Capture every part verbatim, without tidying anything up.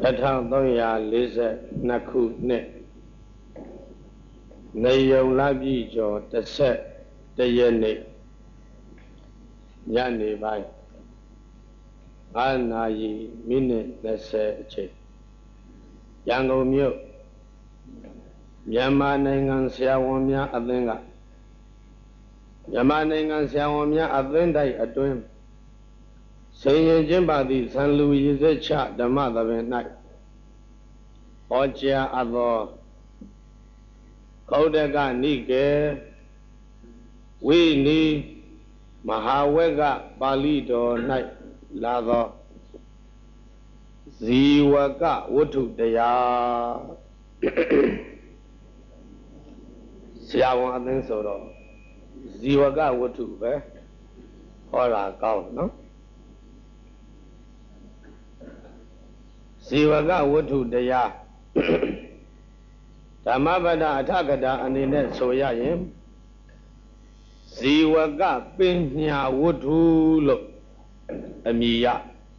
တစ်ထောင်သုံးရာလေးဆယ်နှစ်ခုနှစ်နေယုံလပြည့်ကျော်တစ်ဆက်တရက်နေ့ညနေပိုင်းငါးနာရီမိနစ်၂၀အချိန်ရန်ကုန်မြို့မြန်မာနိုင်ငံဆရာဝန်များအသင်းကမြန်မာနိုင်ငံဆရာဝန်များအသင်းတိုက်အတွင်းဆင်ရင်ကျင်းပသည့်ဆံလူရည်စက်ချဓမ္မသဘင်၌ဟောကြားအပ်သောဂௌတကနိကေဝိနိမဟာဝေကပါဠိတော်၌လာသောဇီဝကဝတ္ထုတရားဆရာဝန်အသင်းဆိုတော့ဇီဝကဝတ္ထုပဲဟောတာကောင်းနော်ဇီဝကဝတ္ထုတရားဓမ္မပဒအထကတာအနေနဲ့ဆိုရရင်ဇီဝကပညာဝတ္ထုလို့အမည်ရ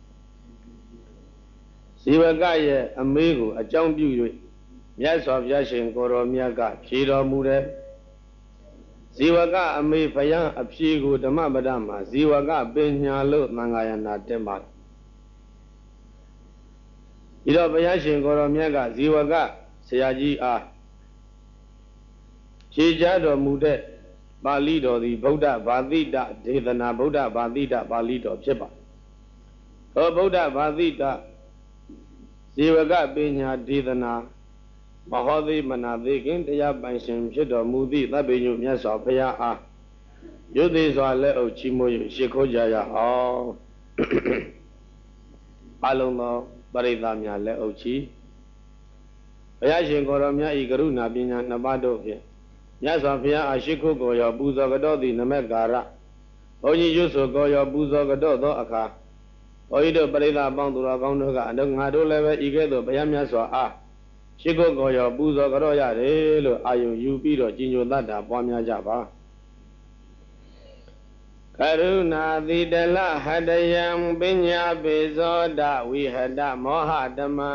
ဇီဝကရဲ့အမေးကိုအကြောင်းပြု၍မြတ်စွာဘုရားရှင်ကိုရောမြတ်ကဖြေတော်မူတယ်ဇီဝကအမေးဘယံအဖြေကိုဓမ္မပဒမှာဇီဝကပညာလို့သံဃာယနာတင်ပါတယ်ပြီးတော့ဘုရားရှင်ကိုရောမြတ်ကဇီဝကဆရာကြီးအားဖြေကြားတော်မူတဲ့ပါဠိတော်သည်ဗုဒ္ဓဘာသိတဒေသနာဗုဒ္ဓဘာသိတပါဠိတော်ဖြစ်ပါဟောဗုဒ္ဓဘာသိတဇီဝကပညာဒေသနာမဟောသေးမနာသေးခင်တရားပိုင်ရှင်ဖြစ်တော်မူသည့်သဗ္ဗညုမြတ်စွာဘုရားအားယုသေးစွာလက်အုပ်ချီးမွမ်း၍ရှိခိုးကြရအောင်အလုံးသောပရိသတ်များလက်အုပ်ချီဘုရားရှင်ကိုရောမြတ်ဤကရုဏာပညာနှစ်ပါးတို့ဖြင့်မြတ်စွာဘုရားအားရှိခိုးကိုရောပူဇော်ကြတော်သည့်နမကာရဘုန်းကြီးရွတ်ဆိုကိုရောပူဇော်ကြတော်သောအခါဘုန်းကြီးတို့ပရိသတ်ပေါင်းသူတော်ကောင်းတို့ကအတို့ငါတို့လည်းပဲဤကဲ့သို့ဘုရားမြတ်စွာအားရှိခိုးကိုရောပူဇော်ကြတော်ရတယ်လို့အာယုံယူပြီးတော့ကြီးညိုတတ်တာပွားများကြပါကရုဏာတိတလဟတယံပညာပေဇောဒဝိဟတမောဟတမံ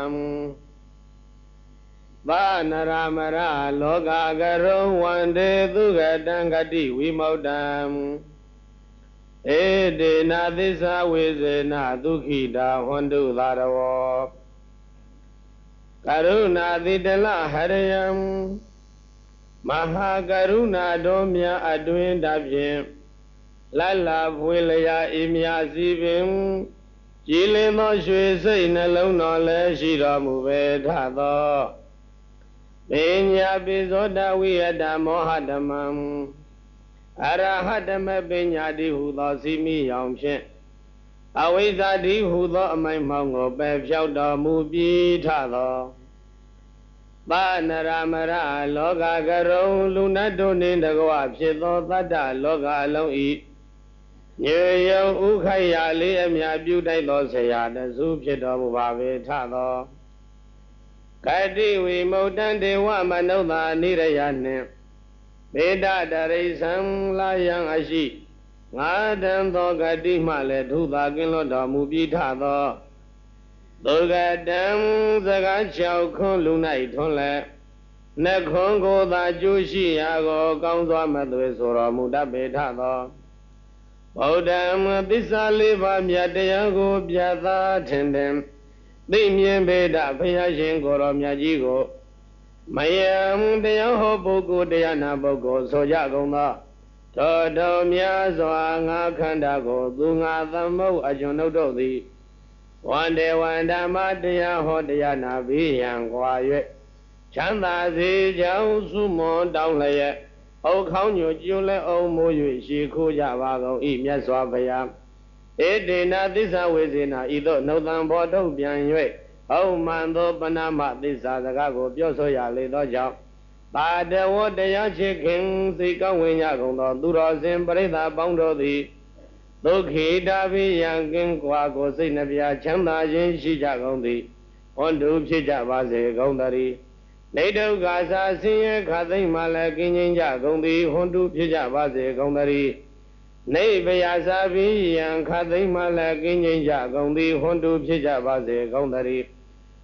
သာနရမရလောကကရုံဝန္တေသူကတံဂတိဝိမု ṭ ံဧတေနသစ္စာဝေစေနဒုက္ခိတာဟွန္တုသာရဝောကရုဏာတိတလဟရယံမဟာကရုဏာတော်မြတ်အတွင်တဖြင့်လလဖွေလျာဤမြစီပင်ကြည်လင်သောရွှေစိတ်နှလုံးတော်လည်းရှိတော်မူပေထသောပညာပိဇောတဝိယတမောဟဓမ္မံအရဟတမပညာတိဟုသောစီမိယောင်ဖြင့်အဝိဇ္ဇာတိဟုသောအမိုက်မှောင်ကိုပယ်ဖြောက်တော်မူပြီးထသောသာနရမရလောကကရုံလူနတ်တို့နှင့်တကွဖြစ်သောသတ္တလောကအလုံးဤညေယုံဥခိုက်ရလေးအမြပြုတိုက်သောဆရာတစုဖြစ်တော်မူပါပေထသောကတိဝိမု ṭ ံဒေဝမနုဿာနိရယနှင့်ဘေဒတရိသံလာယံအရှိငါတံသောဂတိမှလည်းထုသာကင်းလွတ်တော်မူပြီးထသောသုဂတံစကား၆ခွန်းလူ၌ထွန်းလည်းနှခွန်းကိုသာကျိုးရှိရာကိုကောင်းစွာမသွေဆိုတော်မူတတ်ပေထသောဗုဒ္ဓံသစ္စာလေးပါးမြတ်တရားကိုပြသထင်တယ်သိမြင်ပေဒဘုရားရှင်ကိုရောမြတ်ကြီးကိုမယံတရားဟောပုဂ္ဂိုလ်တရားနာပုဂ္ဂိုလ်ဆိုကြကုန်သောသောတော်များစွာငါခန္ဓာကိုသူငါသမုတ်အကျွန်ုပ်တို့သည်ဝန္တေဝန္ဓမ္မတရားဟောတရားနာပြီးရန်ကွာ၍ချမ်းသာစေကြောင်းစုမွန်တောင်းလျက်အုတ်ခေါင်းညိုကျွလဲအောင်မိုး၍ရှိခိုးကြပါကုန်၏မြတ်စွာဘုရားဧတေနသစ္စာဝေစေနာဤသို့နှုတ်သံဘောထုတ်ပြန်၍အောက်မှန်သောပဏမသစ္စာစကားကိုပြောဆိုရလေသောကြောင့်ပါတဝတရားချစ်ခင်စိတ်ကောင်းဝင်ရကုန်သောသူတော်စင်ပရိသတ်ပေါင်းတို့သည်ဒုက္ခိတာပိယံကင်းကွာကိုစိတ်နှပြချမ်းသာခြင်းရှိကြကုန်သည်ဟွန်တုဖြစ်ကြပါစေကုန်သတည်းနေဒုက္ခသာဆင်းရဲခသိမ့်မှလည်းကင်းငြိမ်းကြကုန်သည်ဟွန်တုဖြစ်ကြပါစေကုန်သတည်းနေဗယာစာပိယံခသိမ့်မှလည်းကင်းငြိမ်းကြကုန်သည်ဟွန်တုဖြစ်ကြပါစေကုန်သတည်း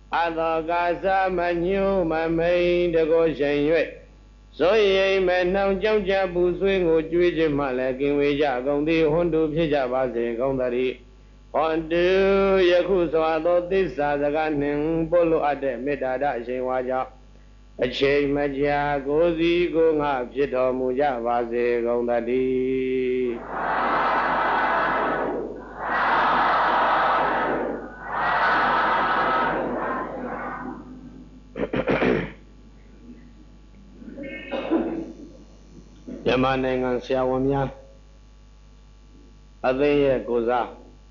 အသောကာသမညုမမိန်တကောရှင်၍ဆိုရင်မဲ့နှောင်ကြောက်ကြပူဆွေးကိုကြွေးခြင်းမှလည်းကင်ဝေကြကုန်သည်ဟွန်တုဖြစ်ကြပါစေကုန်သတည်းဟွန်တုယခုစွာသောသစ္စာစကားနှင့်ပို့လို့အပ်တဲ့မေတ္တာဓာတ်အရှင်ဝါကြောင့်အချိန်မကြာကိုစီကိုငါဖြစ်တော်မူကြပါစေကုန်သတည်းမြန်မာနိုင်ငံဆရာဝန်များအသင်းရဲ့ကိုစား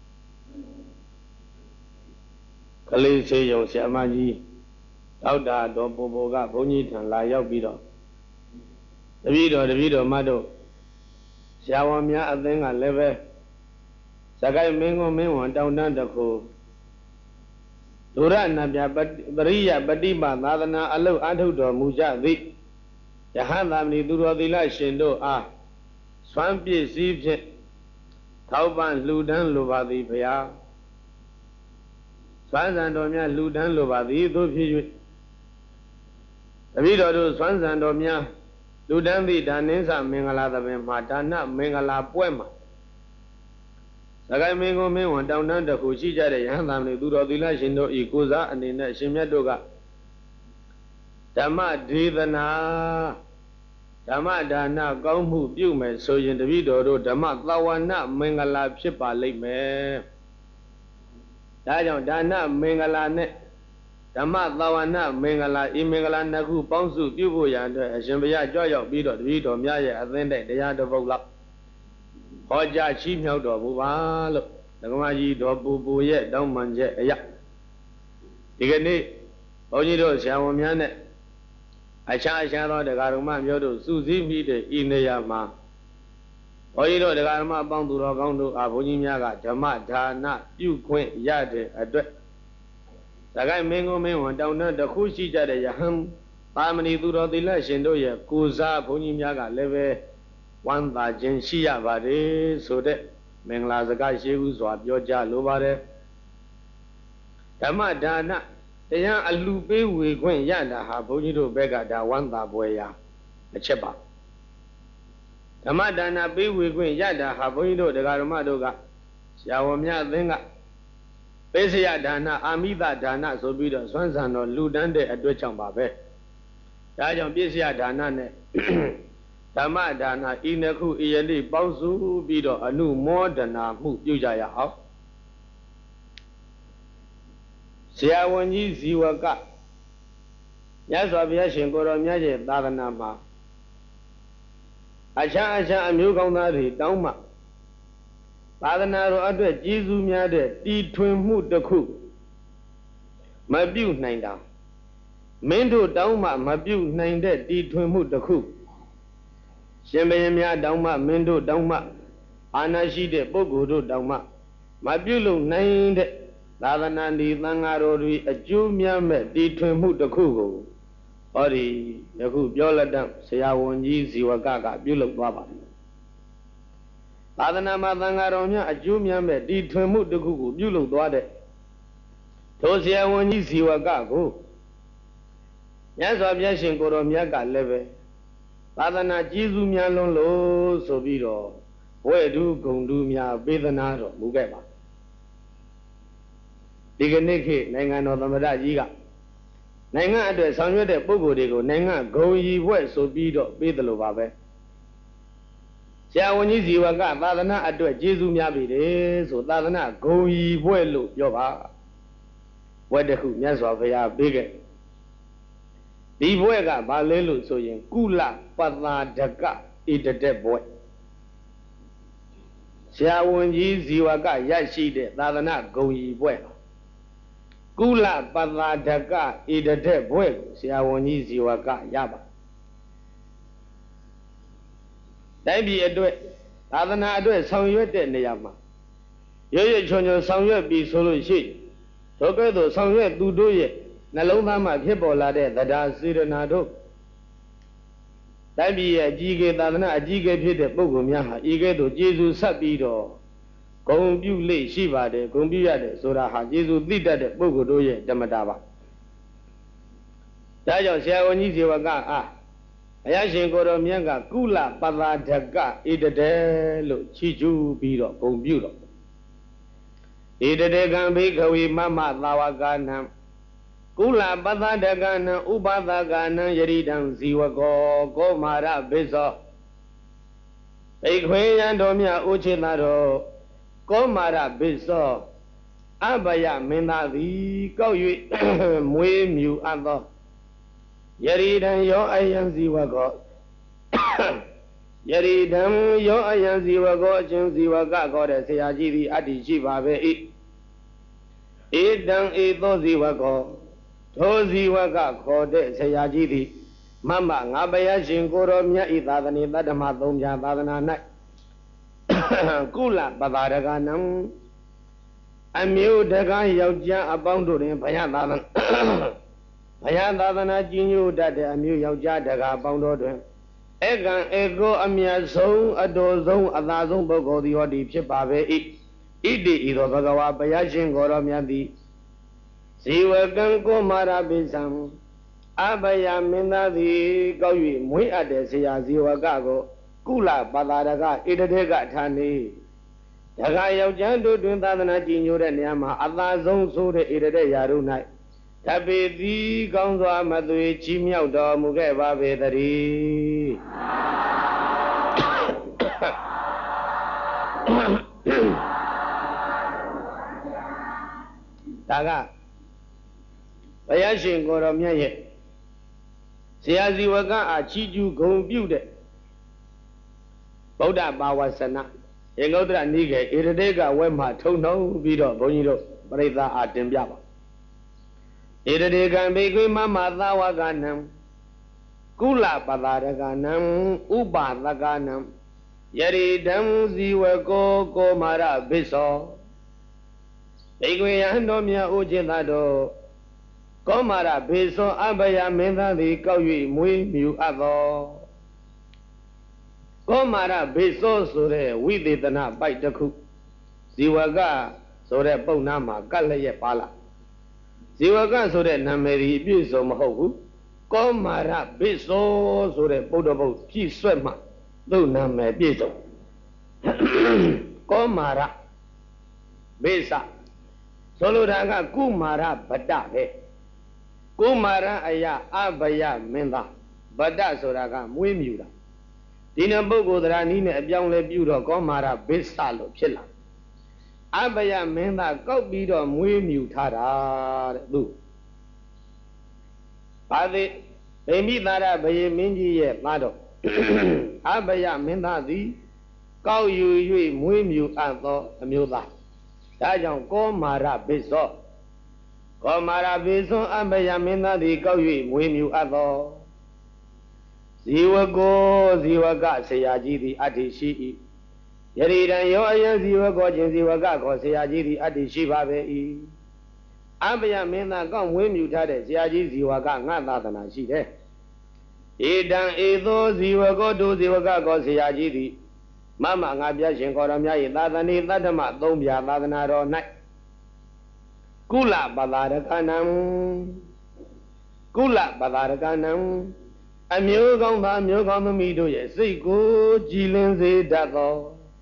ကလေးစေယုံဆရာမကြီးဒေါက်တာတော်ပိုပိုကဘုန်းကြီးထံလာရောက်ပြီးတော့တပည့်တော်တပည့်တော်မတို့ဆရာဝန်များအသင်းကလည်းပဲစကိုင်းမင်းကုန်းမင်းဝန်တောင်တန်းတစ်ခုဒုရဏပြပရိယပฏิပသာသနာအလုအထုတော်မူကြသည်ယဟန်သာမဏေသူတော်သီလရှင်တို့အားစွမ်းပြည့်စည်ဖြင့်ထောက်ပံ့လှူဒန်းလိုပါသည်ဘုရားစွမ်းစံတော်များလှူဒန်းလိုပါသည်သို့ဖြစ်၍တပည့်တော်တို့စွမ်းစံတော်များလှူဒန်းသည့်ဒါနင်းစမင်္ဂလာသဘင်မှာဒါနမင်္ဂလာပွဲမှာစကိုင်းမင်းကုန်းမင်းဝန်တောင်တန်းတစ်ခုရှိကြတဲ့ယဟန်သာမဏေသူတော်သီလရှင်တို့ဤကိုစားအနေနဲ့ရှင်မြတ်တို့ကဓမ္မဒေသနာဓမ္မဒါနကောင်းမှုပြုမယ်ဆိုရင်တပည့်တော်တို့ဓမ္မသဝနာမင်္ဂလာဖြစ်ပါလိမ့်မယ်ဒါကြောင့်ဒါနမင်္ဂလာနဲ့ဓမ္မသဝနာမင်္ဂလာဤမင်္ဂလာနှစ်ခုပေါင်းစုပြုဖို့ရန်အတွက်အရှင်ဘုရားကြွရောက်ပြီးတော့တပည့်တော်များရဲ့အသင်းတိုက်တရားတစ်ပုဒ်လောက်ဟောကြားချီးမြှောက်တော်မူပါလို့ဓမ္မကြီးတော်ပူပူရဲ့တောင်းပန်ချက်အရာဒီကနေ့ဘုန်းကြီးတို့ဆရာဝန်များနဲ့အခြားအခြားသောတရားဓမ္မမျိုးတို့စုစည်းပြီးတဲ့ဤနေရာမှာဘုန်းကြီးတို့တရားဓမ္မအပေါင်းသူတော်ကောင်းတို့အားဘုန်းကြီးများကဓမ္မဒါနပြုခွင့်ရတဲ့အတွက်စကိုင်းမင်းကုန်းမင်းဝန်တောင်တန်းတစ်ခုရှိကြတဲ့ယဟန်ပါမဏိသူတော်သီလရှင်တို့ရဲ့ကိုစားဘုန်းကြီးများကလည်းပဲဝမ်းသာခြင်းရှိရပါတယ်ဆိုတဲ့မင်္ဂလာစကားရှိဥစွာပြောကြားလိုပါတယ်ဓမ္မဒါနတရားအလှပေးဝေခွင့်ရတာဟာဘုန်းကြီးတို့ဘက်ကဒါဝမ်းသာပွဲရာအချက်ပါဓမ္မဒါနပေးဝေခွင့်ရတာဟာဘုန်းကြီးတို့တရားဓမ္မတို့ကဆရာဝန်များအသင်းကပိစယဒါနအာမိသဒါနဆိုပြီးတော့စွမ်းစံတော်လူတန်းတဲ့အတွက်ကြောင့်ပါပဲဒါကြောင့်ပိစယဒါနနဲ့ဓမ္မဒါနဤနှစ်ခုဤယနေ့ပေါင်းစုပြီးတော့အနုမောဒနာမှုပြုကြရအောင်ဆရာဝန်ကြီးဇီဝကမြတ်စွာဘုရားရှင်ကိုယ်တော်မြတ်ရဲ့သာသနာမှာအခြားအခြားအမျိုးကောင်းသားတွေတောင်းမှသာသနာတော်အတွက်ကျေးဇူးများတဲ့တီထွင်မှုတစ်ခုမပြုနိုင်တာမင်းတို့တောင်းမှမပြုနိုင်တဲ့တီထွင်မှုတစ်ခုရှင်ဘုရင်များတောင်းမှမင်းတို့တောင်းမှအာဏာရှိတဲ့ပုဂ္ဂိုလ်တို့တောင်းမှမပြုလုပ်နိုင်တဲ့သာသနာ့ဒီသံဃာတော်တွေအကျိုးများမဲ့တီထွင်မှုတစ်ခုကိုဟောဒီယခုပြောလက်တံဆရာဝန်ကြီးဇီဝကကပြုလုပ်သွားပါတယ်သာသနာမှာသံဃာတော်များအကျိုးများမဲ့တီထွင်မှုတစ်ခုကိုပြုလုပ်သွားတဲ့ထိုဆရာဝန်ကြီးဇီဝကကိုမြတ်စွာဘုရားရှင်ကိုယ်တော်မြတ်ကလည်းပဲသာသနာကျေးဇူးများလွန်းလို့ဆိုပြီးတော့ဝဲတုဂုံတုများပေးသနာတော်မူခဲ့ပါဒီကနေ့ခေတ်နိုင်ငံတော်သမ္မတကြီးကနိုင်ငံအတွက်ဆောင်ရွက်တဲ့ပုဂ္ဂိုလ်တွေကိုနိုင်ငံဂုဏ်ရည်ဘွဲ့ဆိုပြီးတော့ပေးတယ်လို့ပါပဲဆရာဝန်ကြီးဇီဝကသာသနာအတွက်ကျေးဇူးများပြီတယ်ဆိုသာသနာဂုဏ်ရည်ဘွဲ့လို့ပြောပါဘွဲ့တစ်ခုမြတ်စွာဘုရားပေးခဲ့ဒီဘွဲ့ကဘာလဲလို့ဆိုရင်ကုလပသာဒကဣတတက်ဘွဲ့ဆရာဝန်ကြီးဇီဝကရရှိတဲ့သာသနာဂုဏ်ရည်ဘွဲ့ကုလပသာဒကဣတတက်ဘွဲ့ကိုဆရာဝန်ကြီးဇီဝကရပါတိုင်းပြည်အတွက်သာသနာအတွက်ဆောင်ရွက်တဲ့နေရာမှာရွရွချွန်ချွန်ဆောင်ရွက်ပြီးဆိုလို့ရှိထိုကဲ့သို့ဆောင်ရွက်သူတို့ရဲ့နှလုံးသားမှာဖြစ်ပေါ်လာတဲ့သဒ္ဒါစေရနာတို့တိုင်းပြည်ရဲ့အကြီးအကဲသာသနာအကြီးအကဲဖြစ်တဲ့ပုဂ္ဂိုလ်များဟာဤကဲ့သို့ကျေးဇူးဆက်ပြီးတော့ဂုဏ်ပြုလေ့ရှိပါတယ်ဂုဏ်ပြုရတယ်ဆိုတာဟာကျေးဇူးသိတတ်တဲ့ပုဂ္ဂိုလ်တို့ရဲ့ဓမ္မတာပါဒါကြောင့်ဆရာဝန်ကြီးဇေဝကအားဘုရားရှင်ကိုရောမြတ်ကကုလပသာဒကဣတတေလို့ချီးကျူးပြီးတော့ဂုဏ်ပြုတော့ဣတတေကံဘိခဝေမမသာဝကနံကုလပသာဒကနံဥပသကနံယရိတံဇီဝကောကောမာရဘိသောဘိခွေယံတော်မြတ်ဥချိတတော်ကောမာရဘိသောအဘယမင်းသားသည်ကောက်၍မွေးမြူအပ်သောယရိတံယောအယံဇီဝကောယရိတံယောအယံဇီဝကောအချင်းဇီဝကခေါ်တဲ့ဆရာကြီးသည်အတ္တိရှိပါပဲ၏ဧတံဧသောဇီဝကောထိုဇီဝကခေါ်တဲ့ဆရာကြီးသည်မမငါဘုရားရှင်ကိုရောမြတ်ဤသာသနေတတ္တမသုံးပြသာသနာ၌ကုလပသာရကနံအမျိုးတကားယောက်ျားအပေါင်းတို့တွင်ဘုရားသာသနာဘုရားသာသနာကြီးညိုတတ်တဲ့အမျိုးယောက်ျားတကားအပေါင်းတို့တွင်ဧကံဧကောအမြတ်ဆုံးအတော်ဆုံးအသာဆုံးပုဂ္ဂိုလ်သည်ဟောဒီဖြစ်ပါပဲ၏ဣတိဤသောဘဂဝါဘုရားရှင်ကိုရောမြတ်သည်ဇီဝကံကိုမာရပိသံအဘယမင်းသားသည်ကောက်၍မွေးအပ်တဲ့ဆရာဇီဝကကိုကုလပသာရကဣတတေကဌာနေတခါယောက်ျားတို့တွင်သာသနာကြည်ညိုတဲ့နေရာမှာအသာဆုံးဆိုတဲ့ဣတတေရာတို့၌တပေသည်ကောင်းစွာမသွေချီးမြှောက်တော်မူခဲ့ပါပေတည်းဒါကဘုရားရှင်ကိုရောမြတ်ရဲ့ဆရာဇီဝကအားချီးကျူးဂုဏ်ပြုတဲ့ဗုဒ္ဓဘာဝဆနာရေဂௌတရနိကေဣရတေကဝဲမှာထုံထုံပြီးတော့ဘုန်းကြီးတို့ပရိသတ်အားတင်ပြပါဣရတေကံဘိကွေမမသာဝကနံကုလပသာရကနံဥပသကနံယရိတံဇီဝကောကောမာရဘိသောဘိကွေယံတော်မြတ်ဥจิตတော်ကောမာရဘေသောအဘယမင်းသားသည်ကောက်၍မွေးမြူအပ်သောကောမာရဘေသောဆိုတဲ့ဝိသေသနာပိုက်တစ်ခုဇီဝကဆိုတဲ့ပုံနာမှာကတ်လျက်ပါလာဇီဝကဆိုတဲ့နာမည်ကြီးပြည့်စုံမဟုတ်ဘူးကောမာရဘေသောဆိုတဲ့ပုဒ္ဓဘုတ်ပြည့်စွက်မှသူ့နာမည်ပြည့်စုံကောမာရဘေသဆိုလိုတာကကုမာရဗတ္တပဲကုမာရအယအဘယမင်းသားဗတ္တဆိုတာကမွေးမြူတာဒီနပုဂ္ဂိုလ်သရဏီနဲ့အပြောင်းလဲပြုတော့ကောမာရဘိသလို့ဖြစ်လာအဘယမင်းသားကောက်ပြီးတော့မွေးမြူထားတာတဲ့သူဘာသိဗိမိသာရဘယေမင်းကြီးရဲ့သားတော်အဘယမင်းသားသည်ကောက်ယူ၍မွေးမြူအပ်သောအမျိုးသားဒါကြောင့်ကောမာရဘိသောကောမာရဘေသွန်အဘယမင်းသားသည်ကောက်၍မွေးမြူအပ်သောဇီဝကောဇီဝကဆရာကြီးသည်အတ္တိရှိ၏ယရိတံယောအယံဇီဝကောခြင်းဇီဝကခေါ်ဆရာကြီးသည်အတ္တိရှိပါပဲ၏အဘယမင်းသားကောက်မွေးမြူထားတဲ့ဆရာကြီးဇီဝကငါသာသနာရှိတယ်ဧတံဧသောဇီဝကောတို့ဇီဝကခေါ်ဆရာကြီးသည်မမငါပြရှင်ခေါ်တော်များ၏သာသနေတတ္တမသုံးပြသာသနာတော်၌ကုလပသာရကနံကုလပသာရကနံအမျိုးကောင်းသားမျိုးကောင်းသမီးတို့ရဲ့စိတ်ကိုကြည်လင်စေတတ်သော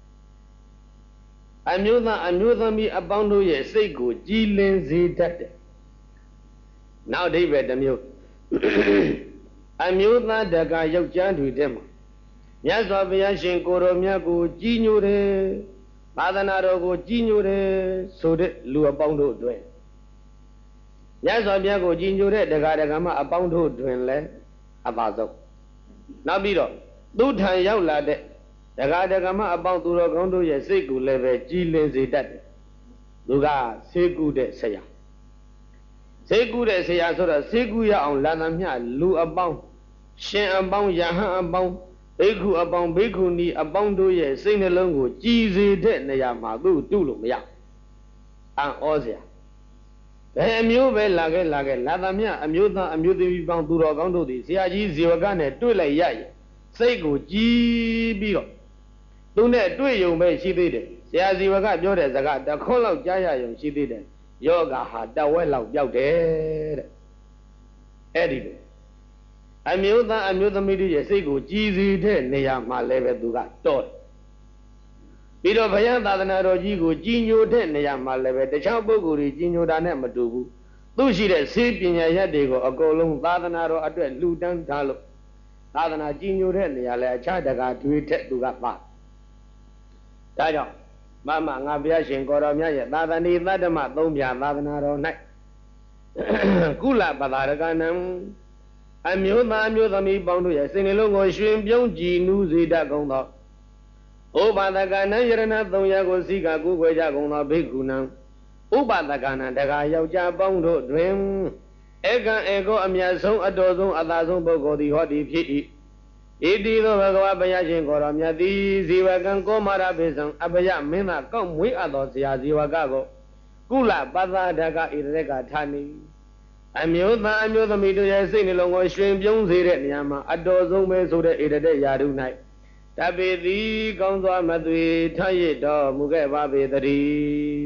အမျိုးသားအမျိုးသမီးအပေါင်းတို့ရဲ့စိတ်ကိုကြည်လင်စေတတ်တယ်နောက်အဓိပ္ပာယ်တစ်မျိုးအမျိုးသားတကာယောက်ျားတွေတဲ့မှာမြတ်စွာဘုရားရှင်ကိုရောမြတ်ကိုကြီးညိုတယ်သာသနာတော်ကိုကြီးညိုတယ်ဆိုတဲ့လူအပေါင်းတို့အတွက်မြတ်စွာဘုရားကိုကြီးညိုတဲ့တကာတကာမအပေါင်းတို့တွင်လည်းအပါဆုံးနောက်ပြီးတော့သူထံရောက်လာတဲ့တကာတကာမအပေါင်းသူတော်ကောင်းတို့ရဲ့စိတ်ကိုလည်းပဲကြည်လင်စေတတ်တယ်သူကဆေးကုတဲ့ဆရာဆေးကုတဲ့ဆရာဆိုတော့ဆေးကုရအောင်လာသမျှလူအပေါင်းရှင်အပေါင်းယဟန်အပေါင်းဘိက္ခုအပေါင်းဘိက္ခုနီအပေါင်းတို့ရဲ့စိတ်နှလုံးကိုကြည်စေတဲ့နေရာမှာသူ့တုလို့မရအံ့ဩစရာဘယ်အမျိုးပဲလာခဲ့လာခဲ့လာသမျှအမျိုးသားအမျိုးသမီးပေါင်းသူတော်ကောင်းတို့သည်ဆရာကြီးဇေဝကနဲ့တွေ့လိုက်ရရင်စိတ်ကိုကြည်ပြီးတော့သူနဲ့တွေ့ယုံပဲရှိသေးတယ်ဆရာဇေဝကပြောတဲ့စကားတခွန်းလောက်ကြားရယုံရှိသေးတယ်ယောဂဟာတဝက်လောက်ပြောက်တယ်တဲ့အဲ့ဒီလိုအမျိုးသားအမျိုးသမီးတို့ရဲ့စိတ်ကိုကြည်စီတဲ့နေရာမှာလည်းပဲသူကတော့ပြီးတော့ဘုရားသာသနာတော်ကြီးကိုကြီးညိုတဲ့နေရာမှာလည်းပဲတခြားပုဂ္ဂိုလ်တွေကြီးညိုတာနဲ့မတူဘူးသူရှိတဲ့စေပညာရက်တွေကိုအကုန်လုံးသာသနာတော်အတွက်လှူဒန်းထားလို့သာသနာကြီးညိုတဲ့နေရာလဲအခြားတကာတွေးထက်သူကပါဒါကြောင့်မမငါဘုရားရှင်ကိုတော်မြတ်ရဲ့သာသနေသတ္တမသုံးပြသာသနာတော်၌ကုလပတာရကနံအမျိုးသားအမျိုးသမီးပေါင်းတို့ရဲ့စိတ်နှလုံးကိုရွှင်ပြုံးကြည်နူးစေတတ်ကုန်သောဥပဒကနံယရဏသုံးရကိုစိကကုခွေကြကုန်သောဘိက္ခုနံဥပဒကနံတကာယောက်ျားပေါင်းတို့တွင်ဧကံဧကောအမြတ်ဆုံးအတော်ဆုံးအသာဆုံးပုဂ္ဂိုလ်သည်ဟောသည်ဖြစ်၏ဣတိသောဘဂဝါဘုရားရှင်ကိုတော်မြတ်သည်ဇီဝကံကောမာရပိစံအဘယမင်းသားကောက်မွေးအပ်သောဇာဇီဝကကိုကုလပသဒကဣရရကဌာနိအမျိုးသားအမျိုးသမီးတို့ရဲ့စိတ်နှလုံးကိုရွှင်ပြုံးစေတဲ့နေရာမှာအတော်ဆုံးပဲဆိုတဲ့ဣရတဲ့ယာရု၌တပေသည်ကောင်းစွာမသွေထရစ်တော်မူခဲ့ပါပေတည်း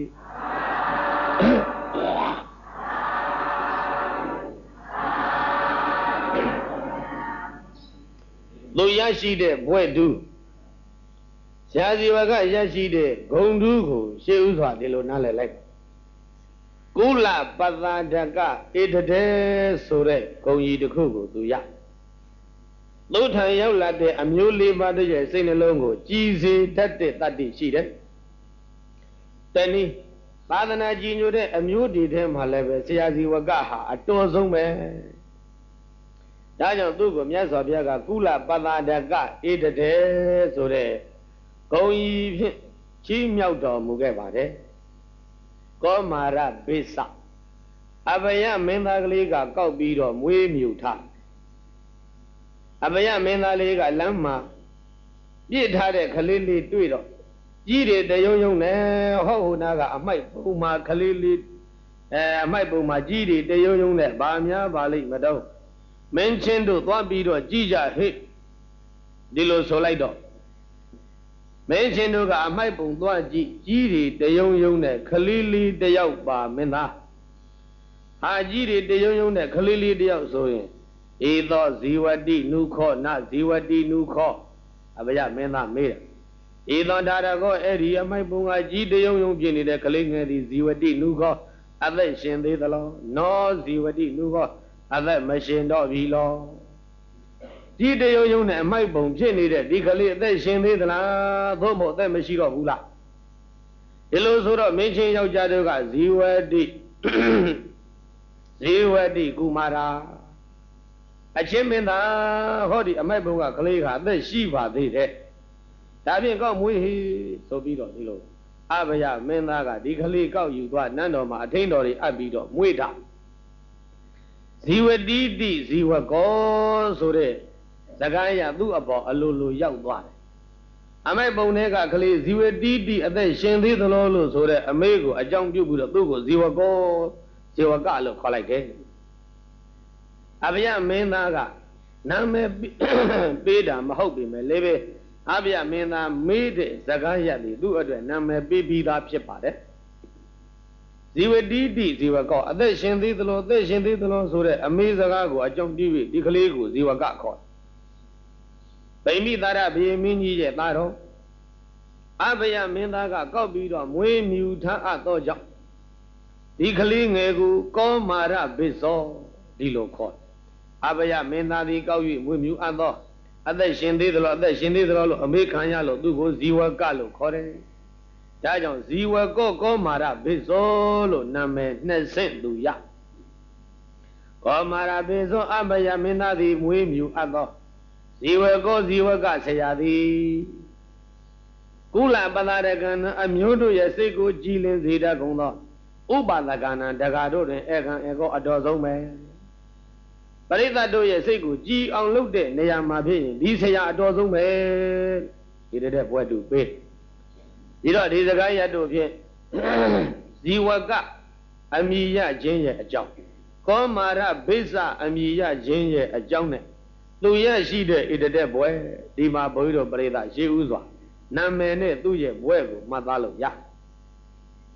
သူရရှိတဲ့ဘွဲ့တူဆရာဇီဝကရရှိတဲ့ဂုံတူးကိုရှေးဥစွာဒီလိုနားလည်လိုက်ကုလပသဒကဣတတေဆိုတဲ့ဂုံကြီးတစ်ခုကိုသူရသုထံရောက်လာတဲ့အမျိုးလေးပါးတဲ့စိတ်နှလုံးကိုကြည်စေတတ်တဲ့တတ္တိရှိတယ်တနည်းသာသနာကြည်ညိုတဲ့အမျိုးဒီထဲမှာလည်းပဲဆရာဇီဝကဟာအတော်ဆုံးပဲဒါကြောင့်သူ့ကိုမြတ်စွာဘုရားကကုလပသဒကဣတတေဆိုတဲ့ဂုံကြီးဖြင့်ချီးမြှောက်တော်မူခဲ့ပါတယ်ကောမာရဘိစအဘယမင်းသားကလေးကကောက်ပြီးတော့မွေးမြူထားအဘယမင်းသားလေးကလမ်းမှာပြစ်ထားတဲ့ခလေးလေးတွေ့တော့ကြီးတွေတယုံယုံနဲ့ဟောဟိုနာကအမိုက်ပုံမှာခလေးလေးအဲအမိုက်ပုံမှာကြီးတွေတယုံယုံနဲ့ဗာများပါလိမ့်မတော့မင်းချင်းတို့သွားပြီးတော့ကြည်ကြဟိဒီလိုဆိုလိုက်တော့မင်းချင်းတို့ကအမိုက်ပုံသွားကြည့်ကြီးတွေတယုံယုံနဲ့ခလေးလေးတယောက်ပါမင်းသားဟာကြီးတွေတယုံယုံနဲ့ခလေးလေးတယောက်ဆိုရင်ဧသောဇီဝတိနုခောနဇီဝတိနုခောအဘယမင်းသားမေးတယ်ဧသောဒါရကောအဲ့ဒီအမိုက်ပုံကကြီးတယုံယုံပြနေတဲ့ခလေးငယ်ဒီဇီဝတိနုခောအသက်ရှင်သေးသလားနောဇီဝတိနုခောအသက်မရှင်တော့ပြီလောဒီတယုံယုံနဲ့အမိုက်ပုံဖြစ်နေတဲ့ဒီကလေးအသက်ရှင်သေးသလားသို့မဟုတ်အသက်မရှိတော့ဘူးလားဒီလိုဆိုတော့မင်းချင်းယောက်ျားတို့ကဇီဝတိဇီဝတိကုမာရာအချင်းမင်းသားဟောဒီအမိုက်ပုံကကလေးကအသက်ရှိပါသေးတယ်ဒါဖြင့်ကောက်မွေးဟိဆိုပြီးတော့ဒီလိုအဘယမင်းသားကဒီကလေးကောက်ယူသွားနန်းတော်မှာအထိန်တော်တွေအပ်ပြီးတော့မွေးတာဇီဝတိတိဇီဝကောဆိုတဲ့စကားရသူ့အပေါ်အလိုလိုရောက်သွားတယ်အမိုက်ပုံတွေကကလေးဇီဝတိတိအသက်ရှင်သေးသလိုလို့ဆိုတဲ့အမေကိုအကြောင်းပြုပြီးတော့သူ့ကိုဇီဝကောဇီဝကလို့ခေါ်လိုက်တယ်အဘယမင်းသားကနာမည်ပေးတာမဟုတ်ပြီမဲ့လေပဲအဘယမင်းသားမေးတဲ့စကားရသည်သူ့အတွက်နာမည်ပေးပြီးသားဖြစ်ပါတယ်ဇီဝတိတိဇီဝကောအသက်ရှင်သေးသလိုအသက်ရှင်သေးသလိုဆိုတဲ့အမေစကားကိုအကြောင်းပြုပြီးဒီကလေးကိုဇီဝကခေါ်ဗိမိသာရဘုရင်မင်းကြီးရဲ့သားတော်အဘယမင်းသားကကောက်ပြီးတော့မွေးမြူထားအပ်သောကြောင့်ဒီကလေးငယ်ကိုကောမာရဘိဇောဒီလိုခေါ်အဘယမင်းသားသည်ကောက်၍မွေးမြူအပ်သောအသက်ရှင်သေးသလိုအသက်ရှင်သေးသလိုလို့အမေခံရလို့သူ့ကိုဇီဝကလို့ခေါ်တယ်ဒါကြောင့်ဇီဝကောကောမာရဘိဇောလို့နာမည်နှစ်ဆင့်သူရကောမာရဘိဇောအဘယမင်းသားသည်မွေးမြူအပ်သောဇီဝကောဇီဝကဆရာသည်ကုလပသရကံအမျိုးတို့ရဲ့စိတ်ကိုကြည်လင်စေတတ်ကုန်သောဥပဒကနာတကာတို့တွင်ဧကံဧကောအတော်ဆုံးပဲပရိသတ်တို့ရဲ့စိတ်ကိုကြည်အောင်လုပ်တဲ့နေရာမှာဖြစ်ရင်ဒီဆရာအတော်ဆုံးပဲဒီတဲ့ဘွဲ့တူပေးဒီတော့ဒီစကားရတို့ဖြင့်ဇီဝကအမိယခြင်းရဲ့အကြောင်းကောမာရဘိဇအမိယခြင်းရဲ့အကြောင်းနဲ့သူရရှိတဲ့ဣတတဲ့ဘွဲဒီမှာဘုန်းကြီးတို့ပရိသတ်ရှေးဥစွာနာမည်နဲ့သူ့ရဲ့ဘွဲကိုမှတ်သားလို့ရ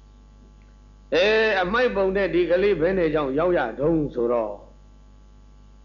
အဲအမိုက်ပုံတဲ့ဒီကလေးဘယ်နဲ့ကြောင့်ရောက်ရတုံးဆိုတော့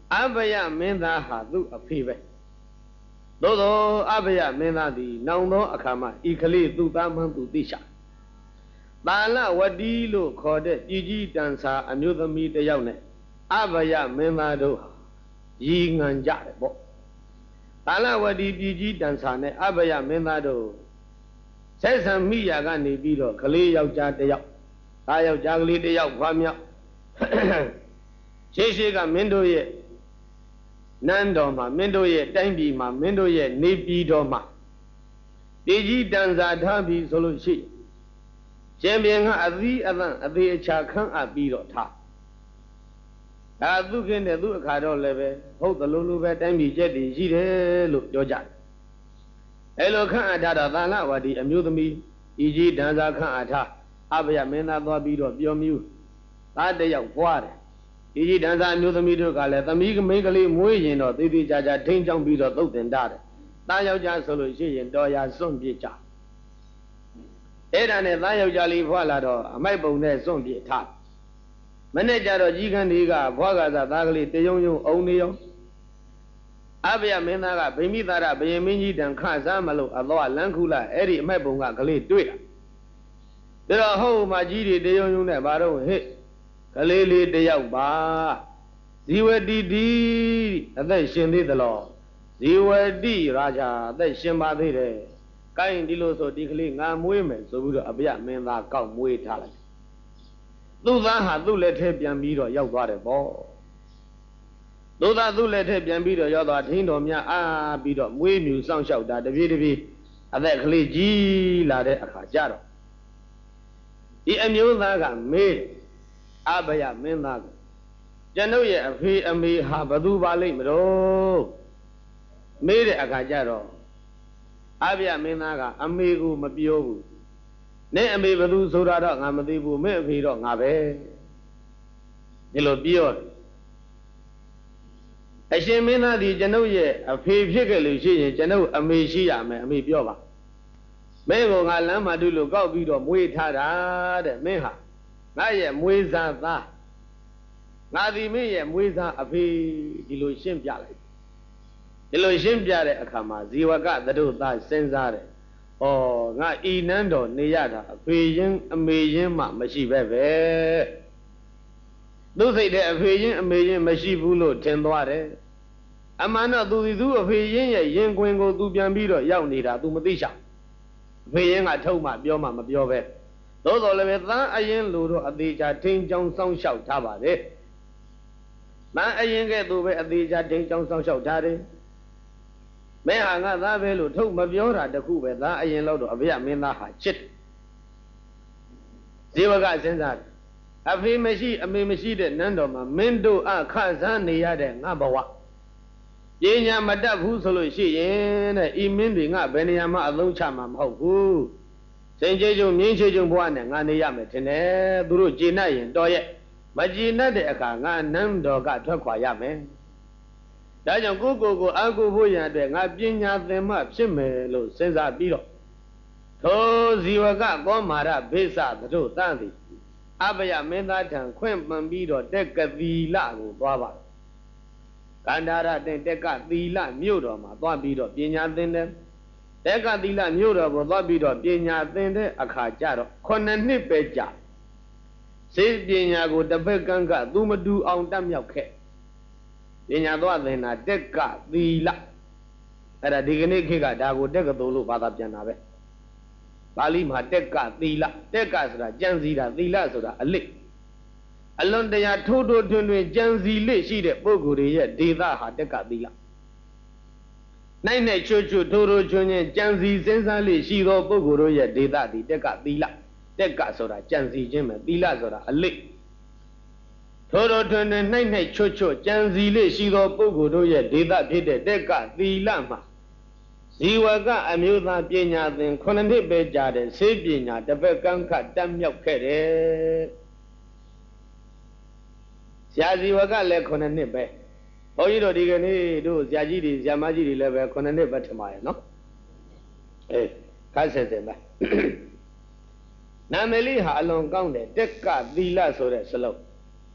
အဘယမင်းသားဟာသူ့အဖေပဲသို့သောအဘယမင်းသားသည်နောင်သောအခါမှာဤကလေးသူ့သားမှန်းသူသိရှာတာလဝတီလို့ခေါ်တဲ့ပြည်ကြီးတန်ဆာအမျိုးသမီးတစ်ယောက်နဲ့အဘယမင်းသားတို့ရီငံကြတယ်ပေါ့တာလဝတီပြည်ကြီးတန်ဆာနဲ့အဘယမင်းသားတို့ဆက်ဆံမိရာကနေပြီးတော့ကလေးယောက်ျားတစ်ယောက်သားယောက်ျားကလေးတစ်ယောက်ဖွားမြောက်ရှေးရှေးကမင်းတို့ရဲ့နန်းတော်မှာမင်းတို့ရဲ့တိုင်းပြည်မှာမင်းတို့ရဲ့နေပြည်တော်မှာပြည်ကြီးတန်ဆာထားပြီးဆိုလို့ရှိရှင်ဘုရင်ကအသီးအသန့်အသေးအချာခန့်အပ်ပြီးတော့ထားဒါသူခင်းတဲ့သူအခါတော့လည်းပဲဟုတ်သလိုလိုပဲတိုင်းပြည်ကျက်တည်ရှိတယ်လို့ပြောကြတယ်အဲလိုခန့်အပ်ထားတော့သာလဝတီအမျိုးသမီးပြည်ကြီးတန်ဆာခန့်အပ်ထားအဘယမင်းသားသွားပြီးတော့ပြောမြူးသားတစ်ယောက်ပွားတယ်ဒီကြီးတန်ဆာမျိုးသမီးတို့ကလည်းသမီးကမိန်းကလေးမွေးရင်တော့သေသေးချာချာထိန်းချောင်းပြီးတော့သုတ်တင်တာတယ်။သားယောက်ျားဆိုလို့ရှိရင်တော်ရာစွန့်ပြစ်ကြ။အဲ့ဒါနဲ့သားယောက်ျားလေးဖွာလာတော့အမိုက်ပုံနဲ့စွန့်ပြစ်ထား။မနေ့ကျတော့ကြီးကန်းဒီကဘွားကစားသားကလေးတယုံယုံအုံနေရောအဘယမင်းသားကဗိမိသာရဘယင်မင်းကြီးတန်ခစားမလို့အသွားလန်းခုလာအဲ့ဒီအမိုက်ပုံကကလေးတွေ့တာ။ဒါတော့ဟုတ်မှကြီးတွေတယုံယုံနဲ့ဘာတော့ဟဲ့ကလေးလေးတယောက်ပါဇီဝတိတိအသက်ရှင်သေးသလားဇီဝတိရာဇာအသက်ရှင်ပါသေးတယ်။ကိုင်းဒီလိုဆိုဒီကလေးငါမွေးမယ်ဆိုပြီးတော့အဘယမင်းသားကောက်မွေးထားလိုက်။သူ့သားဟာသူ့လက်ထဲပြန်ပြီးတော့ရောက်သွားတယ်ပေါ့။သူ့သားသူ့လက်ထဲပြန်ပြီးတော့ရောက်သွားထင်းတော်များအားပြီးတော့မွေးမြူစောင့်ရှောက်တာတပြေးတပြေးအသက်ကလေးကြီးလာတဲ့အခါကျတော့ဒီအမျိုးသားကမေးအဘယမင်းသားကကျွန်ုပ်ရဲ့အဖေအမေဟာဘသူပါလိမ့်မလို့မေးတဲ့အခါကျတော့အဘယမင်းသားကအမေကိုမပြောဘူးနဲ့အမေဘသူဆိုတာတော့ငါမသိဘူးမဲ့အဖေတော့ငါပဲဒီလိုပြောတယ်အရှင်မင်းသားဒီကျွန်ုပ်ရဲ့အဖေဖြစ်ခဲ့လို့ရှိရင်ကျွန်ုပ်အမေရှိရမယ်အမေပြောပါမင်းကငါလမ်းမှာတူလို့ကောက်ပြီးတော့မွေးထားတာတဲ့မင်းဟာငါရဲ့မွေးစားသားငါဒီမင်းရဲ့မွေးစားအဖေဒီလိုရှင်းပြလိုက်ဒီလိုရှင်းပြတဲ့အခါမှာဇီဝကသတို့သားစဉ်းစားတယ်ဩငါဤနန်းတော်နေရတာအဖေရင်အမေရင်မှမရှိပဲပဲသူစိတ်တဲ့အဖေရင်အမေရင်မရှိဘူးလို့ထင်သွားတယ်အမှန်တော့သူဒီသူအဖေရင်ရဲ့ရင်ခွင်ကိုသူပြန်ပြီးတော့ရောက်နေတာ तू မသိချအဖေရင်ကထုတ်မှပြောမှမပြောပဲသို့တော်လည်းပဲသားအရင်လူတို့အသေးချာထိန်ချောင်းစောင်းလျှောက်ထားပါလေမအရင်ကဲ့သို့ပဲအသေးချာထိန်ချောင်းစောင်းလျှောက်ထားတယ်မင်းဟာငါသားပဲလို့ထုတ်မပြောတာတခုပဲသားအရင်လို့တော့အဘယမင်းသားဟာချစ်ဇေဝကစဉ်းစားတယ်အဖေမရှိအမေမရှိတဲ့နန်းတော်မှာမင်းတို့အခစားနေရတဲ့ငါဘဝပညာမတတ်ဘူးဆိုလို့ရှိရင်တဲ့ဤမင်းတွေငါဘယ်နေရာမှအသုံးချမှာမဟုတ်ဘူးစင်ကြေကျုံမြင်းချေကျုံဘဝနဲ့ငါနေရမယ်ထင်တယ်သူတို့ကျေနပ်ရင်တော်ရဲ့မကျေနပ်တဲ့အခါငါနန်းတော်ကထွက်ခွာရမယ်ဒါကြောင့်ကိုကိုကိုအာကိုဖို့ရန်အတွက်ငါပညာသင်မှဖြစ်မယ်လို့စဉ်းစားပြီးတော့ထိုဇီဝကကောမာရဘိသသတို့တန်းသည်အဘယမင်းသားထံခွင့်ပန်ပြီးတော့တက်ကသီလကိုသွားပါကန္တာရတင်တက်ကသီလမြို့တော်မှာသွားပြီးတော့ပညာသင်တယ်တက်ကသီလမြို့တော်ကိုသွားပြီးတော့ပညာသင်တဲ့အခါကျတော့ခုနှစ်နှစ်ပဲကြာစေပညာကိုတပည့်ကံကသူမတူအောင်တတ်မြောက်ခဲ့ပညာသွားသင်တာတက်ကသီလအဲ့ဒါဒီကနေ့ခေတ်ကဒါကိုတက်ကသိုလ်လို့ဘာသာပြန်တာပဲပါဠိမှာတက်ကသီလတက်ကဆိုတာကြံစည်တာသီလဆိုတာအလိအလွန်တရာထိုးထိုးထွန်းထွန်းကြံစည်လိရှိတဲ့ပုဂ္ဂိုလ်တွေရဲ့ဒေသဟာတက်ကသီလနိုင်နဲ့ချွတ်ချွတ်ထိုးထိုးချွန်းချင်းကြံစည်စဉ်းစားလိရှိသောပုဂ္ဂိုလ်တို့ရဲ့ဒေသဒီတက်ကသီလတက်ကဆိုတာကြံစည်ခြင်းပဲသီလဆိုတာအလိထိုးထိုးထွန်းထွန်းနိုင်နဲ့ချွတ်ချွတ်ကြံစည်လိရှိသောပုဂ္ဂိုလ်တို့ရဲ့ဒေသဖြစ်တဲ့တက်ကသီလမှာဇီဝကအမျိုးသားပညာသင်ခုနှစ်နှစ်ပဲကြာတယ်စေပညာတပည့်ကံခတ်တက်မြောက်ခဲ့တယ်ဆရာဇီဝကလည်းခုနှစ်နှစ်ပဲဘုန်းကြီးတို့ဒီကနေ့တို့ဆရာကြီးတွေဆရာမကြီးတွေလည်းပဲခုနှစ်နှစ်ပဲထင်ပါရဲ့နော်အေးခါဆက်ဆက်ပဲနာမည်လေးဟာအလွန်ကောင်းတယ်တက်ကသီလဆိုတဲ့စလုံး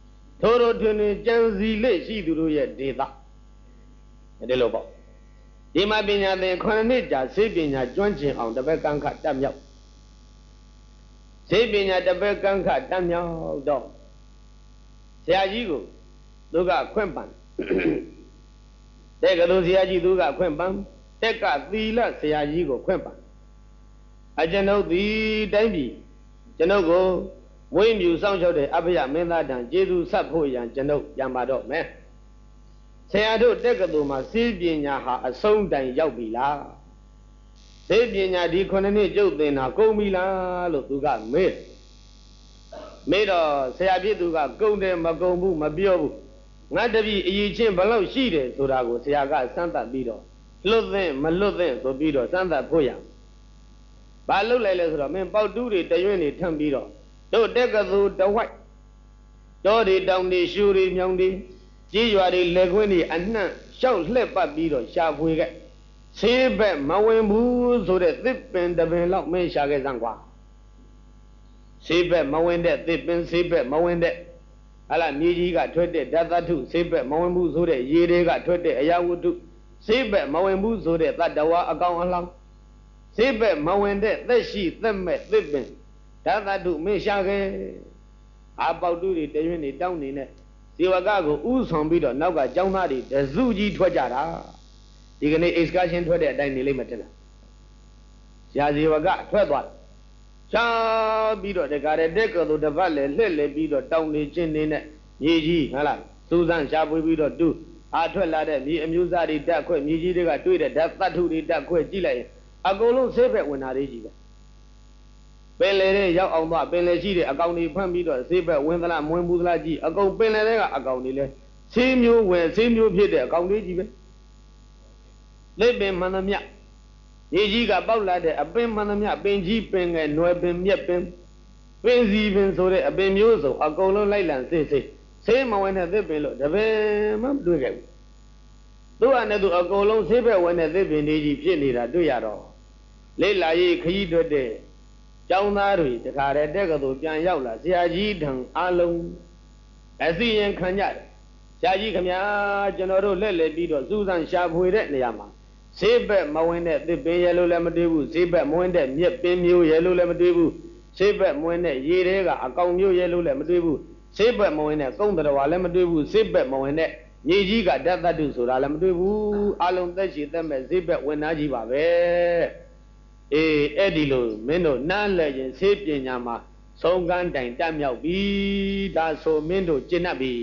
ထိုတို့တွင်ကြံစီလက်ရှိသူတို့ရဲ့ဒေသဒီလိုပေါ့ဒီမှာပညာသင်ခုနှစ်ကြာစေပညာကျွမ်းကျင်အောင်တပတ်ကံခတ်တက်မြောက်စေပညာတပတ်ကံခတ်တက်မြောက်တော့ဆရာကြီးကိုသူကခွင့်ပန်တဲ့ကလေးဆရာကြီးသူကခွင့်ပန်တက်ကသီလဆရာကြီးကိုခွင့်ပန်အကျွန်ုပ်ဒီတိုင်းပြည်ကျွန်ုပ်ကိုဝိမြူစောင့်ရှောက်တဲ့အဘယမင်းသားတန်ကျေးဇူးဆက်ဖို့ရန်ကျွန်ုပ်ပြန်ပါတော့မယ်ဆရာတို့တက်ကတော်မှာစေပညာဟာအဆုံးတိုင်ရောက်ပြီလားစေပညာဒီခုနှစ်နှစ်ကျုပ်သင်တာကုန်ပြီလားလို့သူကမေးမေးတော့ဆရာဖြစ်သူကကုန်တယ်မကုန်ဘူးမပြောဘူးငါတပည့်အရေးချင်းဘယ်လောက်ရှိတယ်ဆိုတာကိုဆရာကစမ်းသပ်ပြီးတော့လွတ်သင့်မလွတ်သင့်ဆိုပြီးတော့စမ်းသပ်ဖို့ရဘာလုပ်လိုက်လဲဆိုတော့မင်းပေါတူးတွေတရွင်းတွေထမ်းပြီးတော့တို့တက်ကသူတဝိုက်တော်တွေတောင်တွေရှူတွေမြောင်တွေကြီးရွာတွေလက်ခွင်းတွေအနှံ့ရှောက်လှက်ပတ်ပြီးတော့ရှာဖွေခဲ့ဆေးဘက်မဝင်ဘူးဆိုတဲ့သစ်ပင်တပင်လောက်မင်းရှာခဲ့စမ်းကွာဆေးဘက်မဝင်တဲ့သစ်ပင်ဆေးဘက်မဝင်တဲ့ဟာလာမြေကြီးကထွက်တဲ့ဓာတ်သတ္ထုဆေးဘက်မဝင်ဘူးဆိုတဲ့ရေတွေကထွက်တဲ့အရာဝတ္ထုဆေးဘက်မဝင်ဘူးဆိုတဲ့တတ္တဝါအကောင်အလောင်းဆေးဘက်မဝင်တဲ့သက်ရှိသက်မဲ့သစ်ပင်ဓာတ်သတ္ထုမင်းရှာခဲ့အာပေါတူတွေတရွင်းတွေတောင်းနေနဲ့ဇေဝကကိုဥဆောင်ပြီးတော့နောက်ကကျောင်းသားတွေတစုကြီးထွက်ကြတာဒီကနေ့ excursion ထွက်တဲ့အတိုင်းနေလိမ့်မယ်ထင်လားရာဇေဝကထွက်သွားရှားပြီးတော့တကားတဲ့တက်ကောတပတ်လေလှက်လေပြီးတော့တောင်းနေချင်းနေနဲ့မြေကြီးဟုတ်လားစူးစမ်းရှားပွေးပြီးတော့တူးအာထွက်လာတဲ့မြေအမျိုးသားတွေတက်ခွဲ့မြေကြီးတွေကတွေ့တဲ့ဓာတ်သတ္ထုတွေတက်ခွဲ့ကြည့်လိုက်ရင်အကုန်လုံးဆေးဘက်ဝင်တာတွေကြီးပဲပင်လေတဲ့ရောက်အောင်သွားပင်လေရှိတဲ့အကောင်တွေဖမ်းပြီးတော့ဆေးဘက်ဝင်သလားမဝင်ဘူးသလားကြည့်အကုန်ပင်လေတဲ့ကအကောင်တွေလဲဆေးမျိုးဝင်ဆေးမျိုးဖြစ်တဲ့အကောင်တွေကြီးပဲလက်ပင်မှန်သမျှရေကြီးကပေါက်လာတဲ့အပင်မှန်သမျှပင်ကြီးပင်ငယ်နွယ်ပင်မြက်ပင်ပင်စီပင်ဆိုတဲ့အပင်မျိုးစုံအကုန်လုံးလိုက်လံဆေးဆေးဆေးမဝင်တဲ့သစ်ပင်လို့တပင်မှမတွေ့ခဲ့ဘူးသူကနဲ့သူအကုန်လုံးဆေးဘက်ဝင်တဲ့သစ်ပင်တွေကြီးဖြစ်နေတာတွေ့ရတော့လေးလာရေးခရီးထွက်တဲ့ကျောင်းသားတွေတခါတည်းတက်ကတော်ပြန်ရောက်လာဆရာကြီးထံအားလုံးအစီရင်ခံကြတယ်ဆရာကြီးခမညာကျွန်တော်တို့လက်လက်ပြီးတော့စူးစမ်းရှာဖွေတဲ့နေရာမှာဆေးဘက်မဝင်တဲ့သစ်ပင်ရဲ့လို့လည်းမတွေ့ဘူးဆေးဘက်မဝင်တဲ့မြက်ပင်မျိုးရဲ့လို့လည်းမတွေ့ဘူးဆေးဘက်မဝင်တဲ့ရေထဲကအကောင်မျိုးရဲ့လို့လည်းမတွေ့ဘူးဆေးဘက်မဝင်တဲ့ကုန်းတော်ဝါလည်းမတွေ့ဘူးဆေးဘက်မဝင်တဲ့မြေကြီးကဓာတ်သတ္တုဆိုတာလည်းမတွေ့ဘူးအလုံးသက်ရှိသက်မဲ့ဆေးဘက်ဝင်သားကြီးပါပဲအေးအဲ့ဒီလိုမင်းတို့နားလည်ရင်ဆေးပညာမှာဆုံးကန်းတိုင်တက်မြောက်ပြီဒါဆိုမင်းတို့ကျင့်တတ်ပြီ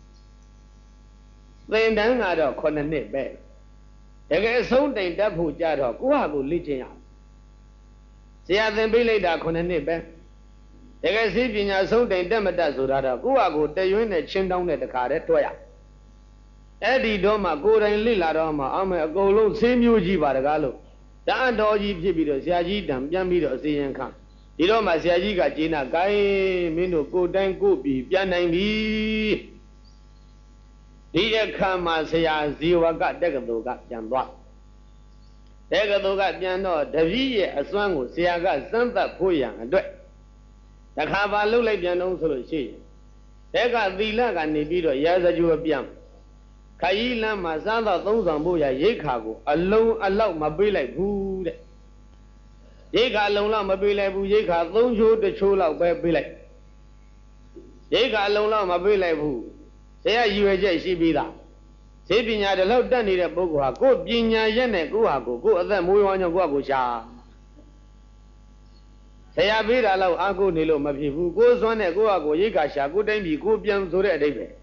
သင်တန်းကတော့ခုနှစ်နှစ်ပဲတကယ်ဆုံးတိုင်တက်ဖို့ကြတော့ကိုယ့်ဟာကိုယ်လေ့ကျင့်ရဆရာသင်ပေးလိုက်တာခုနှစ်နှစ်ပဲတကယ်ဆေးပညာဆုံးတိုင်တက်မတက်ဆိုတာတော့ကိုယ့်ဟာကိုယ်တရွင်းနဲ့ချင်းတောင်းတဲ့တခါတည်းတွဲရအဲ့ဒီတော့မှကိုယ်တိုင်လေ့လာတော့မှအမေအကုန်လုံးဆေးမျိုးကြီးပါတကားလို့တန်တော်ကြီးဖြစ်ပြီးတော့ဆရာကြီးတံပြန်ပြီးတော့အစီရင်ခံဒီတော့မှဆရာကြီးကကျေနာကိုင်းမင်းတို့ကိုယ်တိုင်ကိုယ်ပြီးပြန်နိုင်ပြီဒီအခါမှာဆရာဇီဝကတက္ကသိုလ်ကပြန်သွားတက္ကသိုလ်ကပြန်တော့တပည့်ရဲ့အစွမ်းကိုဆရာကစမ်းသပ်ဖို့ရန်အတွက်တခါပါလှုပ်လိုက်ပြန်တော့ဆိုလို့ရှိရင်တက်ကသီလကနေပြီးတော့ရာဇဂျူအပြန်ခရီးလမ်းမှာစားတော့သုံးဆောင်ဖို့ရရိတ်ခါကိုအလုံးအလောက်မပေးလိုက်ဘူးတဲ့ရိတ်ခါလုံးလောက်မပေးလိုက်ဘူးရိတ်ခါသုံးချိုးတစ်ချိုးလောက်ပဲပေးလိုက်ရိတ်ခါလုံးလောက်မပေးလိုက်ဘူးဆရာရည်ရွယ်ချက်ရှိပြီးသားဈေးပညာတလောက်တက်နေတဲ့ပုဂ္ဂိုလ်ဟာကိုယ်ပညာရက်နဲ့ကိုယ့်ဟာကိုယ်ကိုယ်အသက်မွေးဝမ်းကြောင့်ကိုယ့်ဟာကိုယ်ရှာဆရာပေးတာလောက်အားကိုးနေလို့မဖြစ်ဘူးကိုယ်စွမ်းနဲ့ကိုယ့်ဟာကိုယ်ရိတ်ခါရှာကိုယ်တိုင်းပြည်ကိုယ်ပြန်ဆိုတဲ့အဓိပ္ပာယ်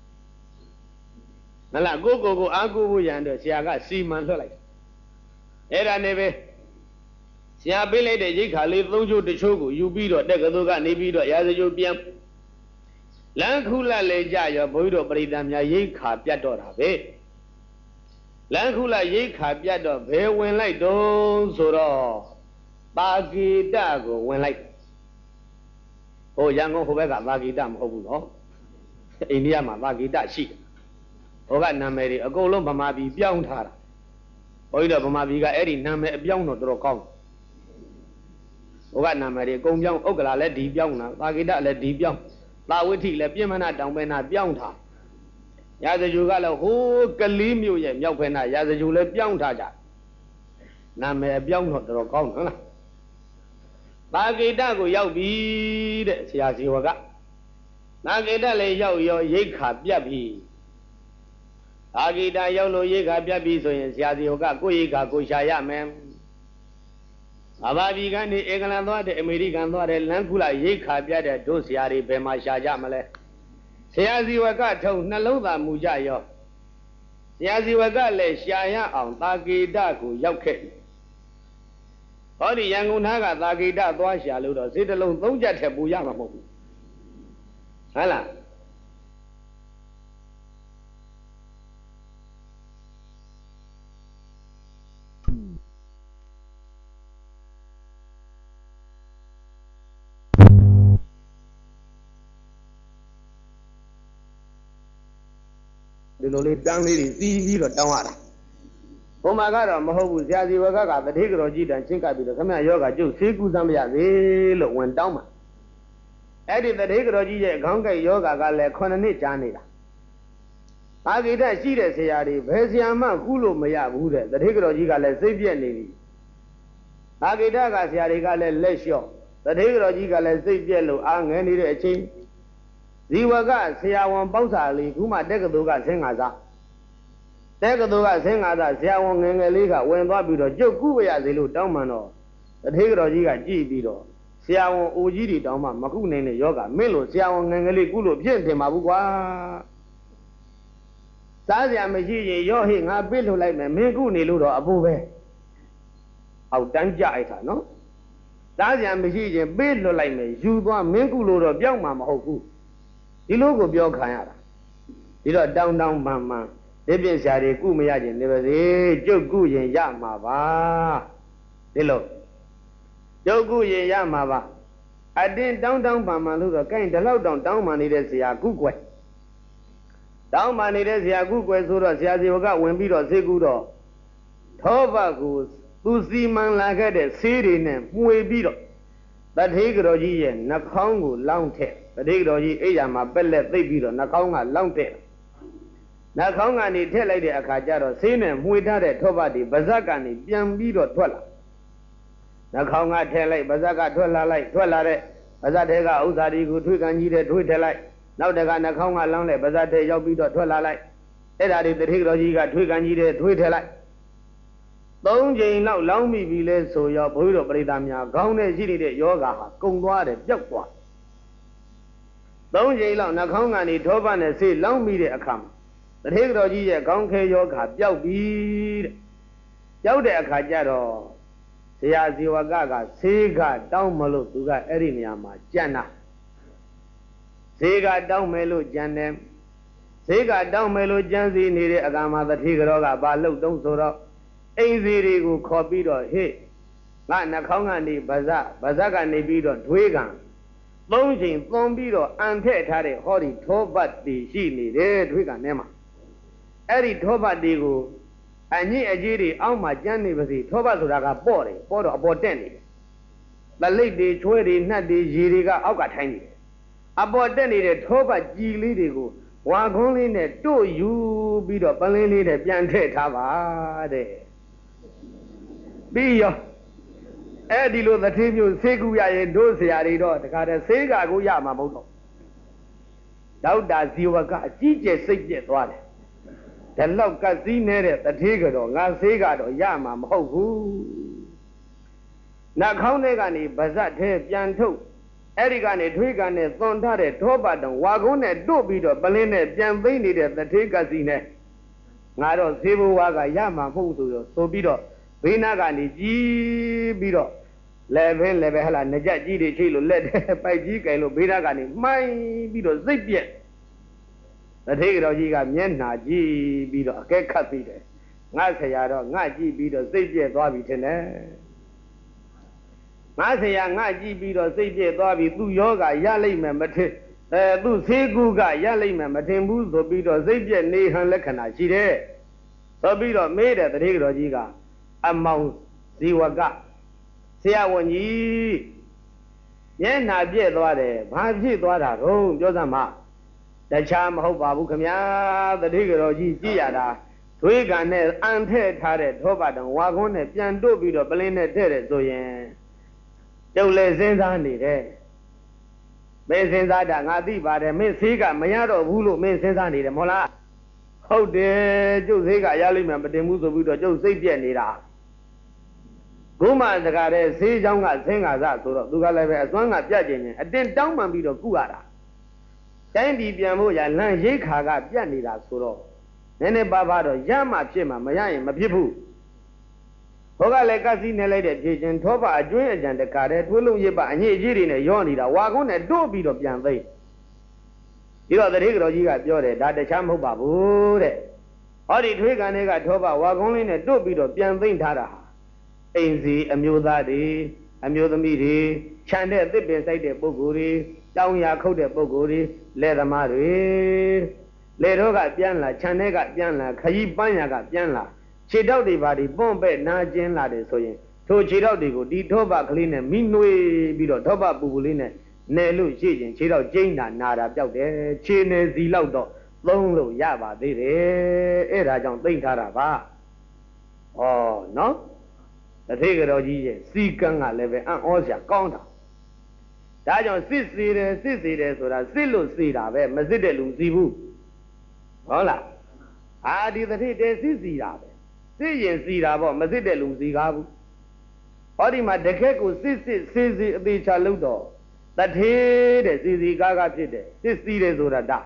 မလားကိုကိုကိုအားကိုးဖို့ရန်တော့ဆရာကစီမံလွှတ်လိုက်အဲ့ဒါနဲ့ပဲဆရာပေးလိုက်တဲ့ရိတ်ခါလေးသုံးချိုးတစ်ချိုးကိုယူပြီးတော့တက်ကသိုလ်ကနေပြီးတော့ရာဇဂျိုပြန်လမ်းခုလလေကြရောဘုန်းကြီးတို့ပရိသတ်များရိတ်ခါပြတ်တော့တာပဲလမ်းခုလရိတ်ခါပြတ်တော့ဘယ်ဝင်လိုက်တုံးဆိုတော့ပါဂိတကိုဝင်လိုက်ဟိုရန်ကုန်ဟိုဘက်ကပါဂိတမဟုတ်ဘူးနော်အိန္ဒိယမှာပါဂိတရှိတယ်ဟိုကနာမည်တွေအကုန်လုံးဗမာပြည်ပြောင်းထားတာဘုန်းကြီးတို့ဗမာပြည်ကအဲ့ဒီနာမည်အပြောင်းတော့တော်တော်ကောင်းဟိုကနာမည်တွေအကုန်ပြောင်းဥက္ကလာလည်းဒီပြောင်းတာပါဂိတလည်းဒီပြောင်းသာဝိထိလည်းပြင်မနာတောင်ပဲနာပြောင်းထားရာဇဂိုကလည်းဟိုးကလေးမျိုးရဲ့မြောက်ဖက်နာရာဇဂိုလည်းပြောင်းထားကြနာမည်အပြောင်းတော့တော်တော်ကောင်းဟုတ်လားသာဂိတကိုရောက်ပြီတဲ့ဆရာဇီဝကသာဂိတလည်းရောက်ရောရိတ်ခါပြတ်ပြီသာဂိတရောက်လို့ရိတ်ခါပြတ်ပြီဆိုရင်ဆရာဇီဝကကိုရိတ်ခါကိုရှာရမယ်အဘာဒီကနေအင်္ဂလန်သွားတဲ့အမေရိကန်သွားတဲ့လမ်းခုလာရိတ်ခါပြတ်တဲ့တို့ဆရာတွေဘယ်မှာရှာကြမလဲဆရာဇီဝကထုံနှလုံးသားမူကြရောဆရာဇီဝကလည်းရှာရအောင်သာဂိတကိုရောက်ခဲ့ဟောဒီရန်ကုန်သားကသာဂိတသွားရှာလို့တော့စေတလုံးသုံးချက်ထက်ပူရမှာမဟုတ်ဘူးဟုတ်လားဒီလိုလေးတန်းလေးတွေစီးပြီးတော့တောင်းရတာဘုံမှာကတော့မဟုတ်ဘူးဆရာစီဝကကတတိကတော်ကြီးတန်ချင်းကပ်ပြီးတော့ခမရယောဂကျုပ်ဆေးကူးစမ်းမရသေးလို့ဝင်တောင်းမှာအဲ့ဒီတတိကတော်ကြီးရဲ့ခေါင်းကိုက်ယောဂကလည်းခုနှစ်နှစ်ကြာနေတာအာဂိတရှိတဲ့ဆရာတွေဘယ်ဆရာမှကုလို့မရဘူးတဲ့တတိကတော်ကြီးကလည်းစိတ်ပြက်နေပြီအာဂိတကဆရာတွေကလည်းလက်လျှော့တတိကတော်ကြီးကလည်းစိတ်ပြက်လို့အာငယ်နေတဲ့အချိန်ဇီဝကဆရာဝန်ပေါက်စာလေးခုမှတက္ကသိုလ်ကဆင်းငါစားတက္ကသိုလ်ကဆင်းငါစားဆရာဝန်ငယ်ငယ်လေးကဝင်သွားပြီးတော့ကျုပ်ကုပရစေလို့တောင်းမှန်တော့တထေးတော်ကြီးကကြည့်ပြီးတော့ဆရာဝန်အိုကြီးတွေတောင်းမှမကုနိုင်တဲ့ယောဂမင်းလို့ဆရာဝန်ငယ်ငယ်လေးကုလို့ဖြစ်တင်ပါဘူးကွာစားစရာမရှိရင်ရောဟိငါပြစ်လို့လိုက်မယ်မင်းကုနေလို့တော့အဖို့ပဲအောက်တန်းကြအိုက်တာနော်စားစရာမရှိရင်ပြစ်လို့လိုက်မယ်ယူသွားမင်းကုလို့တော့ပြောင်းမှာမဟုတ်ဘူးဒီလိုကိုပြောခံရတာဒီတော့တောင်းတောင်းပန်ပန်ဒီပြည့်ဆရာတွေကုမရခြင်းနေပါစေကျုပ်ကုရင်ရမှာပါဒီလိုကျုပ်ကုရင်ရမှာပါအတင်းတောင်းတောင်းပန်ပန်လို့တော့ကိုင်ဒီလောက်တောင်တောင်းပန်နေတဲ့ဆရာကုကွယ်တောင်းပန်နေတဲ့ဆရာကုကွယ်ဆိုတော့ဆရာစီဝကဝင်ပြီးတော့ဆေးကုတော့သောဘကိုသူစီမံလာခဲ့တဲ့ဆေးတွေနဲ့မှွေပြီးတော့တထေးကတော်ကြီးရဲ့နှာခေါင်းကိုလောင်းထက်တထေးကတော်ကြီးအိယာမှာပက်လက်သိပ်ပြီးတော့နှာခေါင်းကလောင်းတဲ့နှာခေါင်းကနေထက်လိုက်တဲ့အခါကျတော့ဆေးနဲ့မှွေထားတဲ့ထောပတ်ဒီဗဇက်ကနေပြန်ပြီးတော့ထွက်လာနှာခေါင်းကထက်လိုက်ဗဇက်ကထွက်လာလိုက်ထွက်လာတဲ့ဗဇက်ထဲကဥစ္စာတွေကိုထွေးကန်ကြီးတဲ့ထွေးထက်လိုက်နောက်တကနှာခေါင်းကလောင်းတဲ့ဗဇက်ထဲရောက်ပြီးတော့ထွက်လာလိုက်အဲ့ဒါဒီတထေးကတော်ကြီးကထွေးကန်ကြီးတဲ့ထွေးထက်လိုက်သုံးချိန်လောက်လောင်းမိပြီလဲဆိုရောဘုန်းကြီးတို့ပရိသတ်များခေါင်းထဲရှိနေတဲ့ယောဂါဟာကုံသွားတယ်ပျောက်သွားသုံးချိန်လောက်နှာခေါင်းကနေထောပတ်နဲ့ဆေးလောင်းမိတဲ့အခါမှာတထေးတော်ကြီးရဲ့ခေါင်းခဲယောဂါပျောက်ပြီတဲ့ပျောက်တဲ့အခါကျတော့ဆရာဇီဝကကဆေးကတောင်းမလို့သူကအဲ့ဒီနေရာမှာကြံ့တာဆေးကတောင်းမယ်လို့ကြံ့တယ်ဆေးကတောင်းမယ်လို့ကြံစီနေတဲ့အခါမှာတထေးတော်ကဘာလို့တုံးဆိုတော့အိမ်စီတွေကိုခေါ်ပြီးတော့ဟေ့ငါနှာခေါင်းကနေဗဇက်ဗဇက်ကနေပြီးတော့ဒွေးကံသုံးချိန်သွန်ပြီးတော့အန်ထည့်ထားတဲ့ဟောဒီထောပတ်တီရှိနေတယ်ဒွေးကနဲ့မှာအဲ့ဒီထောပတ်တီကိုအညစ်အကြေးတွေအောက်မှာကျန်းနေပါစေထောပတ်ဆိုတာကပေါ့တယ်ပေါ့တော့အပေါ်တက်နေတယ်တလိပ်တွေချွဲတွေနှက်တွေရေတွေကအောက်ကထိုင်းနေတယ်အပေါ်တက်နေတဲ့ထောပတ်ကြည်လေးတွေကိုဝါခွန်းလေးနဲ့တို့ယူပြီးတော့ပလင်းလေးနဲ့ပြန်ထည့်ထားပါတဲ့ပြီးရောအဲ့ဒီလိုသတိမျိုးဆေးကူရရင်တို့ဆရာတွေတော့တခါတည်းဆေးကကိုရမှာမဟုတ်တော့ဒေါက်တာဇီဝကအကြီးကျယ်စိတ်ပြက်သွားတယ်ဒါလောက်ကစည်းနေတဲ့တတိကတော့ငါဆေးကတော့ရမှာမဟုတ်ဘူးနှာခေါင်းထဲကနေဗဇက်ထဲပြန်ထုတ်အဲ့ဒီကနေထွေးကန်နဲ့သွန်ထားတဲ့ထောပတ်တောင်ဝါကုန်းနဲ့တို့ပြီးတော့ပလင်းနဲ့ပြန်သိမ့်နေတဲ့တတိကစီနဲ့ငါတော့ဆေးဘဝကရမှာမဟုတ်ဆိုတော့ဆိုပြီးတော့ဘေးနာကနေကြီးပြီးတော့လက်ဖင်းလက်ပဲဟလာငကြက်ကြီးတွေချိလို့လက်တဲ့ပိုက်ကြီးကင်လို့ဘေးနာကနေမှိုင်းပြီးတော့စိတ်ပြက်တထေးတော်ကြီးကမျက်နှာကြည့်ပြီးတော့အကဲခတ်ပြီးတယ်ငါဆရာတော့ငါကြည့်ပြီးတော့စိတ်ပြက်သွားပြီထင်တယ်ငါဆရာငါကြည့်ပြီးတော့စိတ်ပြက်သွားပြီသူ့ယောဂရလိမ့်မယ်မထင်အဲသူ့ဆေးကူကရလိမ့်မယ်မထင်ဘူးဆိုပြီးတော့စိတ်ပြက်နေဟန်လက္ခဏာရှိတယ်ဆိုပြီးတော့မေးတဲ့တထေးတော်ကြီးကအမောင်ဇီဝကဆရာဝန်ကြီးမျက်နှာပြည့်သွားတယ်ဘာဖြစ်သွားတာတော့ပြောစမ်းမတခြားမဟုတ်ပါဘူးခမညာတတိကတော်ကြီးကြည်ရတာသွေးကန်နဲ့အန်ထဲ့ထားတဲ့ထောပတ်တော်ဝါကုန်းနဲ့ပြန်တို့ပြီးတော့ပလင်းနဲ့တဲ့တဲ့ဆိုရင်ကျုပ်လည်းစဉ်းစားနေတယ်မင်းစဉ်းစားတာငါသိပါတယ်မင်းဆေးကမရတော့ဘူးလို့မင်းစဉ်းစားနေတယ်မဟုတ်လားဟုတ်တယ်ကျုပ်ဆေးကရလိမ့်မယ်မတင်ဘူးဆိုပြီးတော့ကျုပ်စိတ်ပြက်နေတာခုမှတကားတဲ့ဆေးချောင်းကဆင်းကားစဆိုတော့သူကလည်းပဲအစွမ်းကပြတ်ခြင်းချင်းအတင်းတောင်းပန်ပြီးတော့ကုရတာတိုင်းပြည်ပြန်ဖို့ရလမ်းရိတ်ခါကပြတ်နေတာဆိုတော့နည်းနည်းပါးပါတော့ရမှဖြစ်မှာမရရင်မဖြစ်ဘူးဟောကလည်းကစီနေလိုက်တဲ့ဖြည့်ချင်းထောပအကျွင်းအကြံတကားတဲ့ထွေးလုံးရစ်ပအညစ်အကြေးတွေနဲ့ရောနေတာဝါကုန်းနဲ့တို့ပြီးတော့ပြန်သိဒီတော့တတိကတော်ကြီးကပြောတယ်ဒါတခြားမဟုတ်ပါဘူးတဲ့ဟောဒီထွေးကန်တွေကထောပဝါကုန်းလေးနဲ့တို့ပြီးတော့ပြန်သိထားတာအိမ်စီအမျိုးသားတွေအမျိုးသမီးတွေခြံတဲ့သစ်ပင်စိုက်တဲ့ပုဂ္ဂိုလ်တွေတောင်ယာခုတ်တဲ့ပုဂ္ဂိုလ်တွေလယ်သမားတွေလေတော့ကပြန်လာခြံတဲ့ကပြန်လာခရီးပန်းရကပြန်လာခြေထောက်တွေပါဒီပွန့်ပဲ့နာကျင်းလာတယ်ဆိုရင်ထိုခြေထောက်တွေကိုဒီထောပကလေးနဲ့မိနှွေးပြီးတော့ထောပပူပူလေးနဲ့နယ်လို့ရှိရင်ခြေထောက်ကျိန်းတာနာတာပြောက်တယ်ခြေနယ်စီလောက်တော့သုံးလို့ရပါသေးတယ်အဲ့ဒါကြောင့်သိမ့်ထားတာပါဩနော်တထေကတော်ကြီးရဲ့စီကံကလည်းပဲအံ့ဩစရာကောင်းတာဒါကြောင့်စစ်စေတယ်စစ်စေတယ်ဆိုတာစစ်လို့စေတာပဲမစစ်တဲ့လူစီဘူးဟုတ်လားအာဒီတထေတဲစစ်စီတာပဲစစ်ရင်စီတာပေါ့မစစ်တဲ့လူစီကားဘူးဟောဒီမှာတခက်ကိုစစ်စစ်စေးစေးအသေးချလို့တော့တထေတဲ့စီစီကားကားဖြစ်တယ်စစ်စီတယ်ဆိုတာဒါ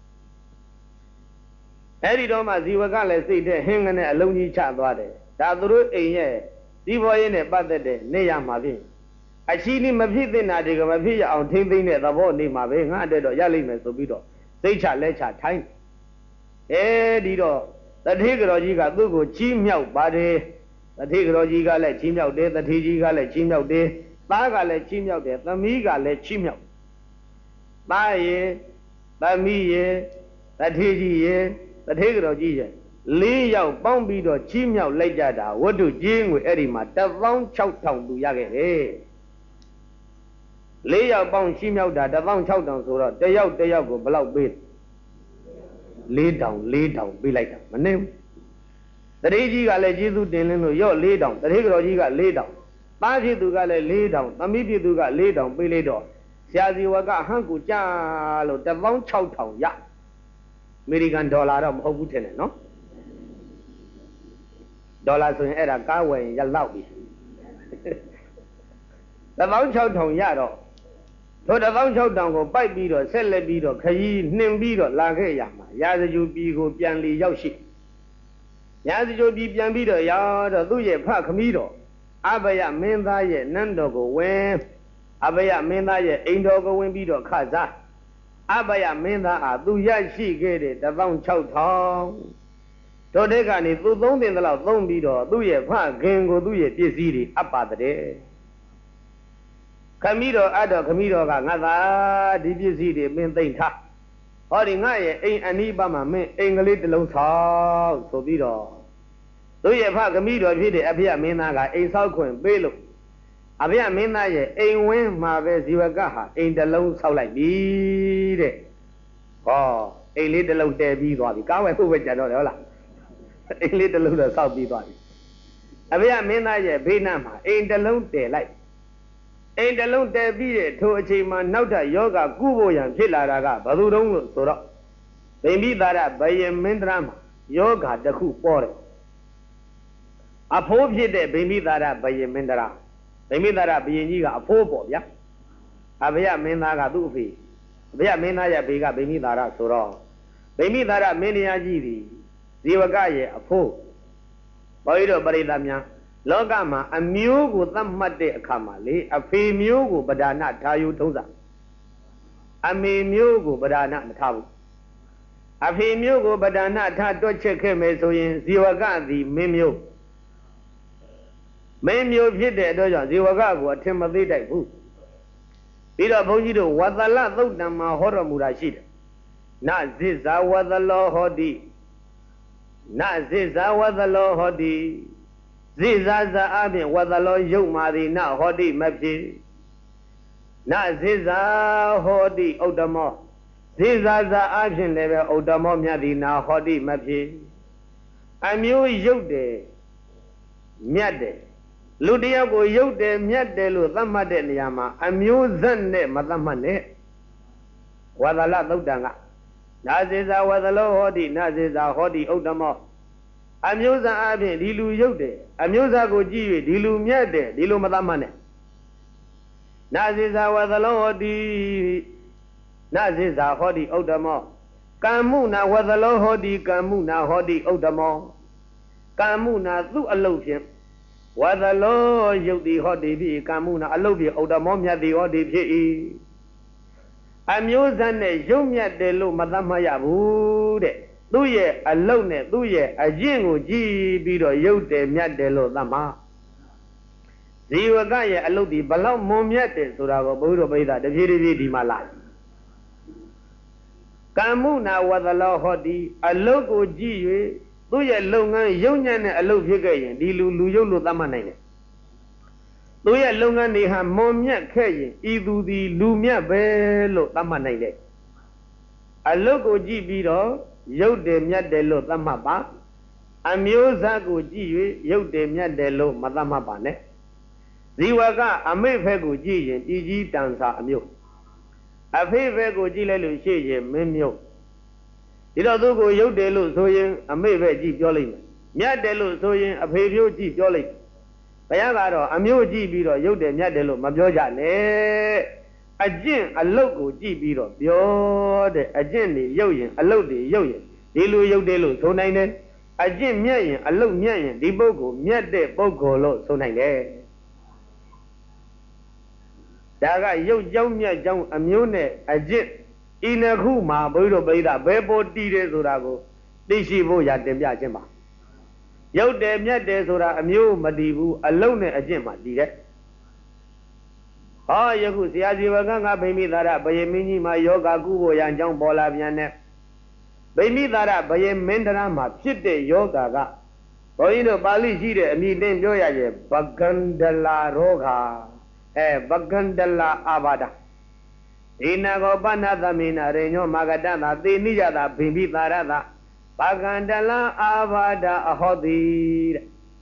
အဲ့ဒီတော့မှဇီဝကလည်းစိတ်ထဲဟင်းငနဲ့အလုံးကြီးချသွားတယ်ဒါသူတို့အိမ်ရဲ့ဒီဘောရင်းနဲ့ပတ်သက်တဲ့နေရမှာဖြစ်အချီးလေးမဖြစ်တဲ့နာတွေကမဖြစ်ရအောင်ထိမ့်သိမ့်တဲ့သဘောနေမှာပဲငါအတွက်တော့ရလိမ့်မယ်ဆိုပြီးတော့စိတ်ချလက်ချထိုင်းအဲဒီတော့တထေကတော်ကြီးကသူ့ကိုချီးမြှောက်ပါတယ်တထေကတော်ကြီးကလည်းချီးမြှောက်တယ်တထေကြီးကလည်းချီးမြှောက်တယ်သားကလည်းချီးမြှောက်တယ်သမီးကလည်းချီးမြှောက်သားရဲ့သမီးရဲ့တထေကြီးရဲ့တထေကတော်ကြီးရဲ့လေးယောက်ပေါင်းပြီးတော့ချီးမြှောက်လိုက်ကြတာဝတ္ထုကြီးငွေအဲ့ဒီမှာတစ်သောင်းခြောက်ထောင်သူရခဲ့တယ်လေးယောက်ပေါင်းချီးမြှောက်တာတစ်သောင်းခြောက်ထောင်ဆိုတော့တယောက်တယောက်ကိုဘယ်လောက်ပေးလေးထောင်လေးထောင်ပေးလိုက်တာမနေဘူးတတိကြီးကလည်းကျေးဇူးတင်လင်းလို့ရော့လေးထောင်တတိကတော်ကြီးကလေးထောင်သားဖြစ်သူကလည်းလေးထောင်သမီးဖြစ်သူကလေးထောင်ပေးလိုက်တော့ဆရာစီဝကဟန်ကူကြလို့တစ်သောင်းခြောက်ထောင်ရအမေရိကန်ဒေါ်လာတော့မဟုတ်ဘူးထင်တယ်နော်ဒေါ်လာဆိုရင်အဲ့ဒါကားဝယ်ရင်ရလောက်ပြီတစ်သောင်းခြောက်ထောင်ရတော့ထိုတစ်သောင်းခြောက်ထောင်ကိုပိုက်ပြီးတော့ဆက်လက်ပြီးတော့ခရီးနှင်ပြီးတော့လာခဲ့ရမှာရာဇဂျူပြည်ကိုပြန်လီရောက်ရှိရာဇဂျူပြည်ပြန်ပြီးတော့ရောက်တော့သူ့ရဲ့ဖခမီးတော်အဘယမင်းသားရဲ့နန်းတော်ကိုဝင်အဘယမင်းသားရဲ့အိမ်တော်ကိုဝင်ပြီးတော့ခစားအဘယမင်းသားအားသူရရှိခဲ့တဲ့တစ်သောင်းခြောက်ထောင်တို့တဲ့ကနေသူသုံးတင်တဲ့လောက်သုံးပြီးတော့သူ့ရဲ့ဖခင်ကိုသူ့ရဲ့ပစ္စည်းတွေအပ်ပါတဲ့ခမီးတော်အတော်ခမီးတော်ကငါသာဒီပစ္စည်းတွေမင်းသိမ့်ထားဟောဒီငါရဲ့အိမ်အနီးပါမှာမင်းအိမ်ကလေးတစ်လုံးဆောက်ဆိုပြီးတော့သူ့ရဲ့ဖခမီးတော်ဖြစ်တဲ့အဖေမင်းသားကအိမ်ဆောက်ခွင့်ပေးလို့အဖေမင်းသားရဲ့အိမ်ဝင်းမှာပဲဇီဝကဟာအိမ်တစ်လုံးဆောက်လိုက်ပြီတဲ့ဟောအိမ်လေးတစ်လုံးတည်ပြီးသွားပြီကားဝယ်ဖို့ပဲကြတော့တယ်ဟုတ်လားအိမ်လေးတစ်လုံးတော့ဆောက်ပြီးသွားပြီအဖေမင်းသားရဲ့ဘေးနားမှာအိမ်တစ်လုံးတည်လိုက်အိမ်တစ်လုံးတည်ပြီးတဲ့ထိုအချိန်မှာနောက်ထပ်ယောဂကုဖို့ရန်ဖြစ်လာတာကဘယ်သူတုံးလို့ဆိုတော့ဗိမိသာရဘယမင်းတရမှာယောဂတစ်ခုပေါ်တယ်အဖိုးဖြစ်တဲ့ဗိမိသာရဘယမင်းတရဗိမိသာရဘယင်ကြီးကအဖိုးပေါ့ဗျာအဘယမင်းသားကသူ့အဖေအဘယမင်းသားရဲ့ဘေကဗိမိသာရဆိုတော့ဗိမိသာရမင်းတရားကြီးသည်ဇီဝကရဲ့အဖိုးဘောကြီးတို့ပရိသတ်များလောကမှာအမျိုးကိုသတ်မှတ်တဲ့အခါမှာလေအဖေမျိုးကိုပဒါနထားယူထုံးစားအမေမျိုးကိုပဒါနမထားဘူးအဖေမျိုးကိုပဒါနထားတွက်ချက်ခဲ့မယ်ဆိုရင်ဇီဝကသည်မင်းမျိုးမင်းမျိုးဖြစ်တဲ့အတွက်ကြောင့်ဇီဝကကိုအထင်မသေးတိုက်ဘူးပြီးတော့ဘုန်းကြီးတို့ဝသလသုတ်တံမှာဟောတော်မူတာရှိတယ်နဇိဇာဝသလောဟောတိနဇိဇာဝသလောဟောတိဇိဇာဇာအပြင်ဝသလောယုတ်မာသည်နဟောတိမဖြစ် Na ziza hodi Uddamo Ziza za action level Uddamo Myadi na hodi mapi Amyo yode Myade Ludia go yode myade lu Thamade niyama Amyo zane mathamane Wadala Dudanga Na ziza wadalo hodi Na ziza hodi Uddamo Amyo za action Dilu yode Amyo za go jiwe Dilu myade Dilu mathamane Naziza wadhalohodi Naziza hodi Uddamo Kamuna wadhalohodi Kamuna hodi Uddamo Kamuna thu alophin Wadhalo yudi hodi bi Kamuna alopi Uddamo myadi hodi bi Amyozane yomyade lo mathamaya bude Tuye alone tuye ajingu jibido yode myade lo thama Ziwaka ye aludi balau momyate surago buru baida deviri di malai. Kamuna wadala hodi alogo jiwe tuye longan yonyane alo phikayen di lu lu yau lu thamanai. Tuye longan ni ha momyat khayen idu di lu myat be lo thamanai le. Alogo ji pi do yaude myat de lo thamma ba. Amyoza ko jiwe yaude myat de lo ma thamma ba ne. Ziwaka ame feko ji yin di ji dansa amyo Afe feko ji le lu shi yin min myo Dito tu ko yaude lu so yin ame fe ji pyo lai Myade lu so yin afe pyo ji pyo lai Kaya karo amyo ji biro yaude myade lu ma pyo ja ne Ajin alok ko ji biro pyo de Ajin ni yau yin alok di yau yin Di lu yaude lu so nai ne Ajin myat yin alok myat yin di poko myade poko lo so nai ne Daga yau jau myat jau amyo ne ajit Ina khu ma biro baida bebo ti de sura ko Tishi bo ya tin pya chin ba Yau de myat de sura amyo ma ti bu alok ne ajit ma ti de Ha yaku siya Ziwaka nga Bhimi Thara Bhaye Minji ma yoga ku bo yan jaung paw la pyan ne Bhimi Thara Bhaye Mindara ma phit de yoga ka Bhoyin do Pali shi de ami tin pyo ya ye Bhagandala roga Eh, Bhagandala Avada. Ina go Panathamina Renyo Magadana, the Nijada, Bimbi Tarada, Bhagandala Avada Ahodi.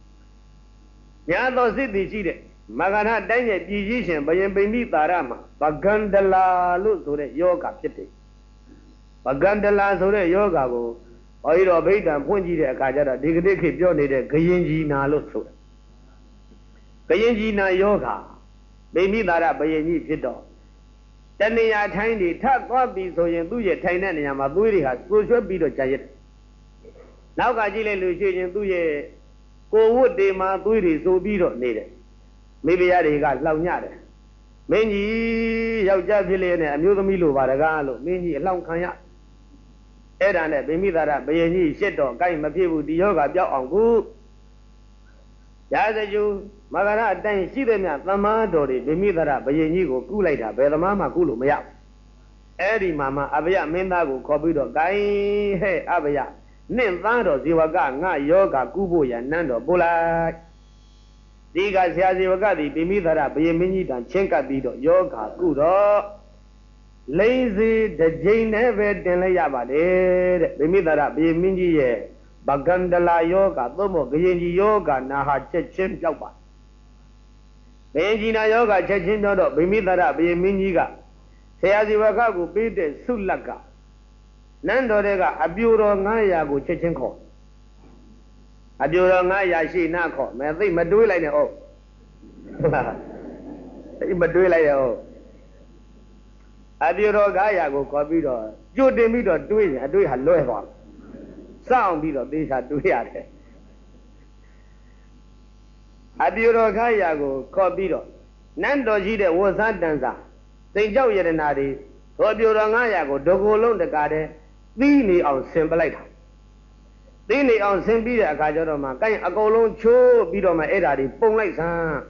Yado City Chide, Magana Danya Digison, Bayambi Tarama, Bhagandala Lusure Yoga City. Bhagandala Sure Yoga go, Oiro Beta, Punji Kajara, Digdiki Joni, Kayenji na Lusu. Kayenji na Yoga. Bhimi Thara Bhaye phit do Taniya thain di thak twa pi so yin tu ye thain de neya ma thuy de ha so shwe pi do ja yet Naw ka ji lai lu shi yin tu ye ko wut de ma thuy de so pi do ne de Mihi baya de ka hlaung nya de Ming ji yaukja phit le ne amyo thami lo ba da ka lo Ming ji hlaung khan ya Ae da ne Bhimi Thara Bhaye shit do kai ma phit bu di yoga pyauk aung ku Ya sa ju Magara dan shi de mya thama do de Bhimi Thara Bhaye ko ku lai da be thama ma ku lo ma ya Aedi ma ma Abhaya Minda ko khaw pi do kai he Abhaya nin tha do Ziwaka nga yoga ku pho ya nan do po lai Di ka siya Ziwaka di Bhimi Thara Bhaye dan chin kat pi do yoga ku do Lazy de jain ne be tin lai ya ba de de Bhimi Thara Bhaye ye Bhagandala yoga thomo Kayenji yoga na ha chet chin pyauk ba Kayenji na yoga chet chin pyauk do Bhimi Thara Bhaye Minji ka Siya Ziwaka ko pi de sulak ka Nan do de ka apyo ro five hundred ko chet chin khaw Apyo ro five hundred shi na khaw Me thai ma dwai lai ne oh Thai ma dwai lai ne oh Apyo ro five hundred ko khaw pi do Jyo tin pi do dwai yin adwai ha lwe thwa Sound pi do desha dwai ya de Apyo ro five hundred ko khaw pi do Nan do shi de wo sa dansa Sai chau yadana de Tho apyo ro five hundred ko doko long de ka de Thi ni aung sin pa lai tha Thi ni aung sin pi de akha chaw do ma Kai a kaung long cho pi do ma ae da de pong lai san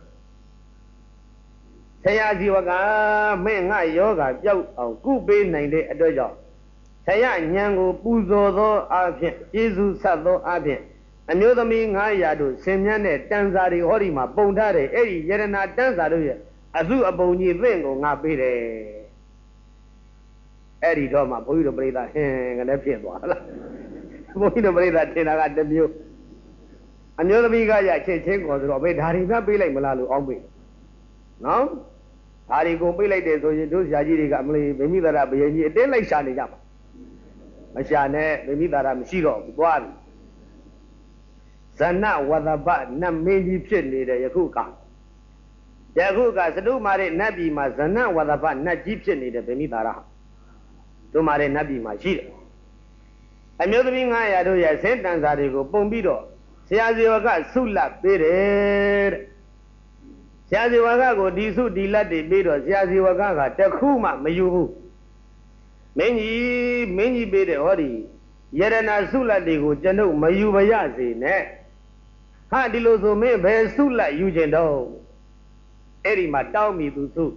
Siya Ziwaka Main nga yoga pyauk aung ku pe nai de atwat chaw Siya nyan ko pu zaw tho a phint Jesu sat tho a phint Amyo thami five hundred do sin myan ne tansa de hodi ma pong tha de Aedi yadana tansa do ye အစုအပုံကြီးသင့်ကိုငါပေးတယ်အဲ့ဒီတော့မှဘုန်းကြီးတို့ပြိဿဟင်းကလည်းဖြစ်သွားလားဘုန်းကြီးတို့ပြိဿထင်တာကတစ်မျိုးအမျိုးသမီးကရချက်ချင်းခေါ်ဆိုတော့ဘေးဒါရီကပေးလိုက်မလားလို့အောင်းပေးနော်ဒါရီကိုပေးလိုက်တယ်ဆိုရင်တို့ဆရာကြီးတွေကအမလေးဗိမိသာရဘယင်ကြီးအတင်းလိုက်ရှာနေကြပါမရှာနဲ့ဗိမိသာရမရှိတော့ဘူးသွားပြီဇဏဝဒပနတ်မင်းကြီးဖြစ်နေတဲ့ယခုကယခုကစတုမာရဲ့နတ်ပြည်မှာဇဏဝဒပနတ်ကြီးဖြစ်နေတဲ့ဗိမိသာရတို့မာရဲ့နတ်ပြည်မှာရှိတယ်အမျိုးသမီးငါးရာတို့ရဲ့ဆင်းတန်စာတွေကိုပုံပြီးတော့ဆရာဇေဝကဆုလတ်ပေးတယ်တဲ့ဆရာဇေဝကကိုဒီဆုဒီလတ်တွေပေးတော့ဆရာဇေဝကကတခုမှမယူဘူးမင်းကြီးမင်းကြီးပေးတဲ့ဟောဒီယရနာဆုလတ်တွေကိုကျွန်ုပ်မယူပါရစေနဲ့ဟာဒီလိုဆိုမင်းဘယ်ဆုလတ်ယူကျင်တော့အဲ့ဒီမှာတောင်းမိသူဆု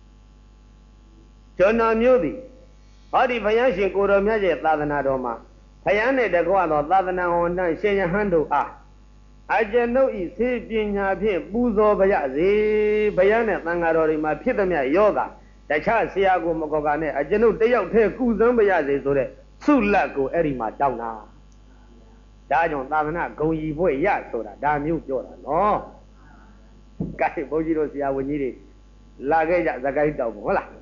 ကျွန်တော်မျိုးသည်ဟောဒီဘုရားရှင်ကိုတော်မြတ်ရဲ့သာသနာတော်မှာဘုရားနဲ့တကွသောသာသနာဝန်တန်ရှင်ယဟန်တို့အားအကျွန်ုပ်ဤစေပညာဖြင့်ပူဇော်ပါရစေဘုရားနဲ့သံဃာတော်တွေမှာဖြစ်သမျှယောဂတခြားဆရာကိုမကောကနဲ့အကျွန်ုပ်တယောက်တည်းကုသမ်းပါရစေဆိုတဲ့ဆုလတ်ကိုအဲ့ဒီမှာတောင်းတာဒါကြောင့်သာသနာဂုံကြီးဘွဲ့ရဆိုတာဒါမျိုးပြောတာနော်ကဲဘုန်းကြီးတို့ဆရာဝန်ကြီးတွေလာခဲ့ကြဇကိုင်းတောင်းဟုတ်လား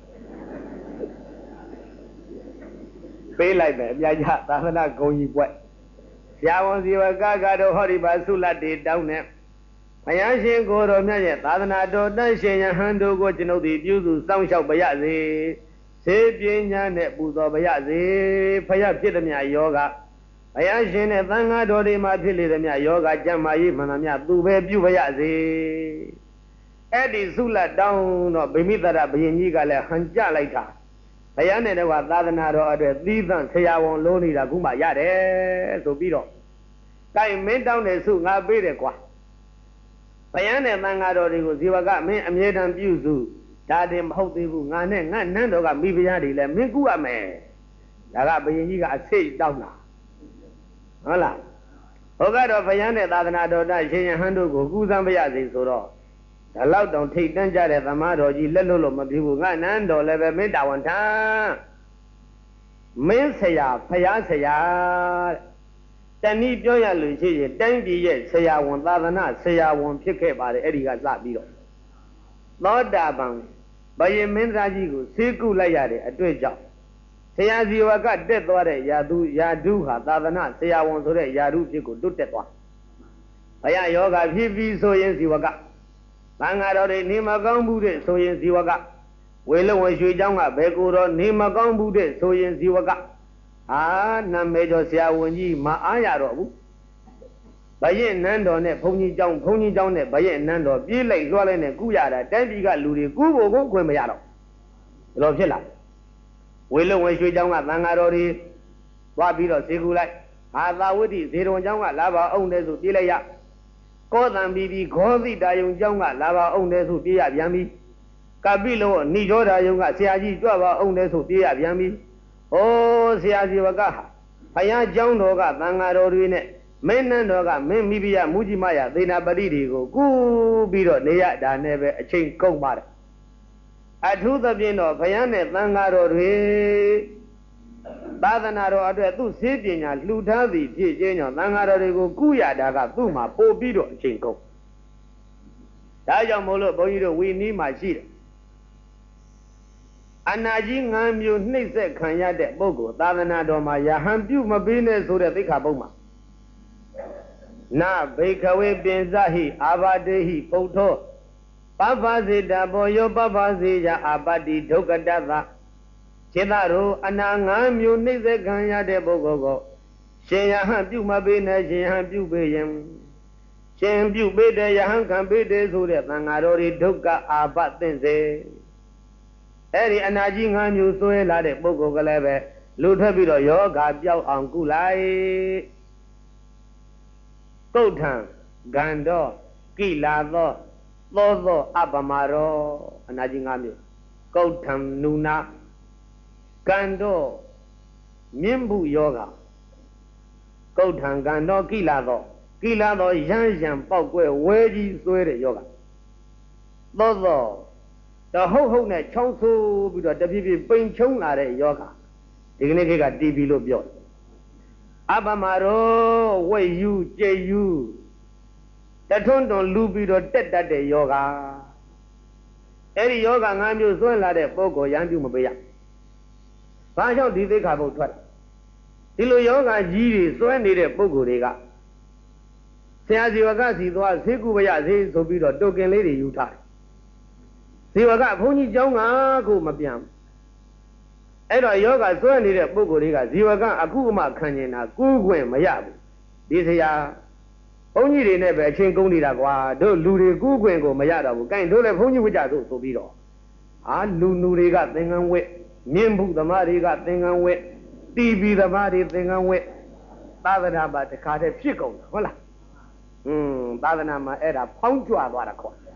ပေးလိုက်မယ်အပြာကြသာသနာဂုံကြီးဘွဲ့ဆရာဝန်စီဝကကတော့ဟောဒီပါဆုလတ်တွေတောင်းနေဘုရားရှင်ကိုယ်တော်မြတ်ရဲ့သာသနာတော်တန်ရှင်ယဟန်တို့ကိုကျွန်ုပ်ဒီပြုစုစောင့်ရှောက်ပါရစေစေပညာနဲ့ပူဇော်ပါရစေဖယားဖြစ်သည်မြတ်ယောဂဘုရားရှင်နဲ့သံဃာတော်တွေမှာဖြစ်လေသည်မြတ်ယောဂကျမ်းမာရေးမှန်သမျှသူပဲပြုပါရစေအဲ့ဒီဆုလတ်တောင်းတော့ဗိမိတရဘုရင်ကြီးကလည်းဟန်ကြလိုက်တာဘုရားနဲ့တော့သာသနာတော်အတွက်သီးသန့်ဆရာဝန်လုံးနေတာခုမှရတယ်ဆိုပြီးတော့တိုင်မင်းတောင်းတဲ့ဆုငါပေးတယ်ကွာဘုရားနဲ့သံဃာတော်တွေကိုဇေဝကမင်းအမြဲတမ်းပြုစုဒါတင်မဟုတ်သေးဘူးငါနဲ့ငါနန်းတော်ကမိဖုရားတွေလည်းမင်းကူရမယ်ဒါကဘုရင်ကြီးကအစိတ်တောင်းတာဟုတ်လားဟောကတော့ဘုရားနဲ့သာသနာတော်တရှင်ယဟန်တို့ကိုကူးစမ်းပါရစေဆိုတော့ဒါလောက်တောင်ထိတ်တန့်ကြတဲ့သမားတော်ကြီးလက်လွတ်လို့မပြေဘူးငါနန်းတော်လည်းပဲမင်းတာဝန်ထမ်းမင်းဆရာဖယားဆရာတဏှိပြောရလို့ရှိရင်တိုင်းပြည်ရဲ့ဆရာဝန်သာသနာဆရာဝန်ဖြစ်ခဲ့ပါတယ်အဲ့ဒီကစပြီးတော့သောတာပန်ဘယင်မင်းသားကြီးကိုဆေးကုလိုက်ရတဲ့အတွေ့အကြုံဆရာဇီဝကတက်သွားတဲ့ယာတုယာတုဟာသာသနာဆရာဝန်ဆိုတဲ့ယာတုဖြစ်ကိုတွတ်တက်သွားဘုရားယောဂဖြစ်ပြီးဆိုရင်ဇီဝကသံဃာတော်တွေနေမကောင်းဘူးတဲ့ဆိုရင်ဇီဝကဝေလုံဝရွှေเจ้าကဘယ်ကိုတော့နေမကောင်းဘူးတဲ့ဆိုရင်ဇီဝကအာနာမေကျော်ဆရာဝန်ကြီးမအားရတော့ဘူးဘယင်နန်းတော်နဲ့ဘုန်းကြီးเจ้าဘုန်းကြီးเจ้าနဲ့ဘယင်နန်းတော်ပြေးလိုက်လွှားလိုက်နဲ့ကုရတာတိုင်းပြည်ကလူတွေကုဖို့ကိုခွင့်မရတော့ဘယ်လိုဖြစ်လာဝေလုံဝရွှေเจ้าကသံဃာတော်တွေသွားပြီးတော့ဈေးကူလိုက်ဟာသာဝတိဈေတော်เจ้าကလာပါအောင်တဲ့ဆိုပြေးလိုက်ရကောသံပြီးပြီးဂောသိတာယုံเจ้าကလာပါအောင်တဲ့ဆိုပြေးရပြန်ပြီကပိလောဏိရောဓာယုံကဆရာကြီးကြွပါအောင်တဲ့ဆိုပြေးရပြန်ပြီဩဆရာဇီဝကဟာဘုရားเจ้าတော်ကသံဃာတော်တွေနဲ့မင်းနန်းတော်ကမင်းမိဖုရားမူကြီးမရသေနာပတိတွေကိုကူးပြီးတော့နေရဒါနဲ့ပဲအချိန်ကုန်ပါတယ်အထူးသဖြင့်တော့ဘုရားနဲ့သံဃာတော်တွေသာသနာတော်အတွက်သူစေပညာလှူထားသည်ဖြစ်ခြင်းကြောင့်သံဃာတော်တွေကိုကုရတာကသူ့မှာပို့ပြီးတော့အချိန်ကုန်ဒါကြောင့်မို့လို့ဘုန်းကြီးတို့ဝီနီးမှာရှိတယ်အနာကြီးငန်းမျိုးနှိမ့်ဆက်ခံရတဲ့ပုဂ္ဂိုလ်သာသနာတော်မှာယဟန်ပြုမပေးနဲ့ဆိုတဲ့သိက္ခာပုဒ်မှာနာဘိခဝေပင်စဟိအာဘာတေဟိပုထ္ထောပပ္ပစေတဘောယောပပ္ပစေယအာပတိဒုက္ကတသခြေသားတို့အနာငန်းမျိုးနှိမ့်ဆက်ခံရတဲ့ပုဂ္ဂိုလ်ကိုရှင်ယဟန်ပြုမပေးနဲ့ရှင်ယဟန်ပြုပေးရင်ရှင်ပြုပေးတဲ့ယဟန်ခံပေးတဲ့ဆိုတဲ့သံဃာတော်တွေဒုက္ခအာပသင့်စေအဲ့ဒီအနာကြီးငါးမျိုးဆွဲလာတဲ့ပုဂ္ဂိုလ်ကလည်းပဲလူထွက်ပြီးတော့ယောဂပြောက်အောင်ကုလိုက်ကုဋ္ဌံဂန္ဓောကိလာသောသောသောအပမရောအနာကြီးငါးမျိုးကုဋ္ဌံနုနာဂန္ဓောမြင့်မှုယောဂကုဋ္ဌံဂန္ဓောကိလာသောကိလာသောရမ်းရံပေါက်ကွဲဝဲကြီးဆွဲတဲ့ယောဂသောသောတော့ဟုတ်ဟုတ်နဲ့ချောင်းဆိုးပြီးတော့တပြည့်ပြည့်ပိန်ချုံလာတဲ့ယောဂဒီကနေ့ခေတ်ကတီဗီလို့ပြောတယ်အပမရောဝိယူကျေယူတထွန်းတွန်လူပြီးတော့တက်တတ်တဲ့ယောဂအဲ့ဒီယောဂငါးမျိုးစွန့်လာတဲ့ပုဂ္ဂိုလ်ရန်ပြုမပေးရဘာကြောင့်ဒီသိက္ခာပုဒ်ထွက်ဒီလိုယောဂကြီးတွေစွန့်နေတဲ့ပုဂ္ဂိုလ်တွေကဆရာဇီဝကစီသွားဈေးကုပရဈေးဆိုပြီးတော့တိုကင်လေးတွေယူထားတယ်ဇီဝကဘုန်းကြီးကျောင်းကကိုမပြန်အဲ့တော့ယောဂစွန့်နေတဲ့ပုဂ္ဂိုလ်တွေကဇီဝကအခုမှခံကျင်တာကူးခွင့်မရဘူးဒီဆရာဘုန်းကြီးတွေနဲ့ပဲအချင်းကုန်နေတာကွာတို့လူတွေကူးခွင့်ကိုမရတော့ဘူးကဲတို့လည်းဘုန်းကြီးဝိကြတို့ဆိုပြီးတော့အာလူလူတွေကသင်္ကန်းဝက်မြင့်ဘူးသမားတွေကသင်္ကန်းဝက်တီဗီသမားတွေသင်္ကန်းဝက်သာသနာ့ဘာတခါတည်းဖြစ်ကုန်တယ်ဟုတ်လားอืมသာသနာမှာအဲ့ဒါဖောင်းကြွသွားတာခေါ်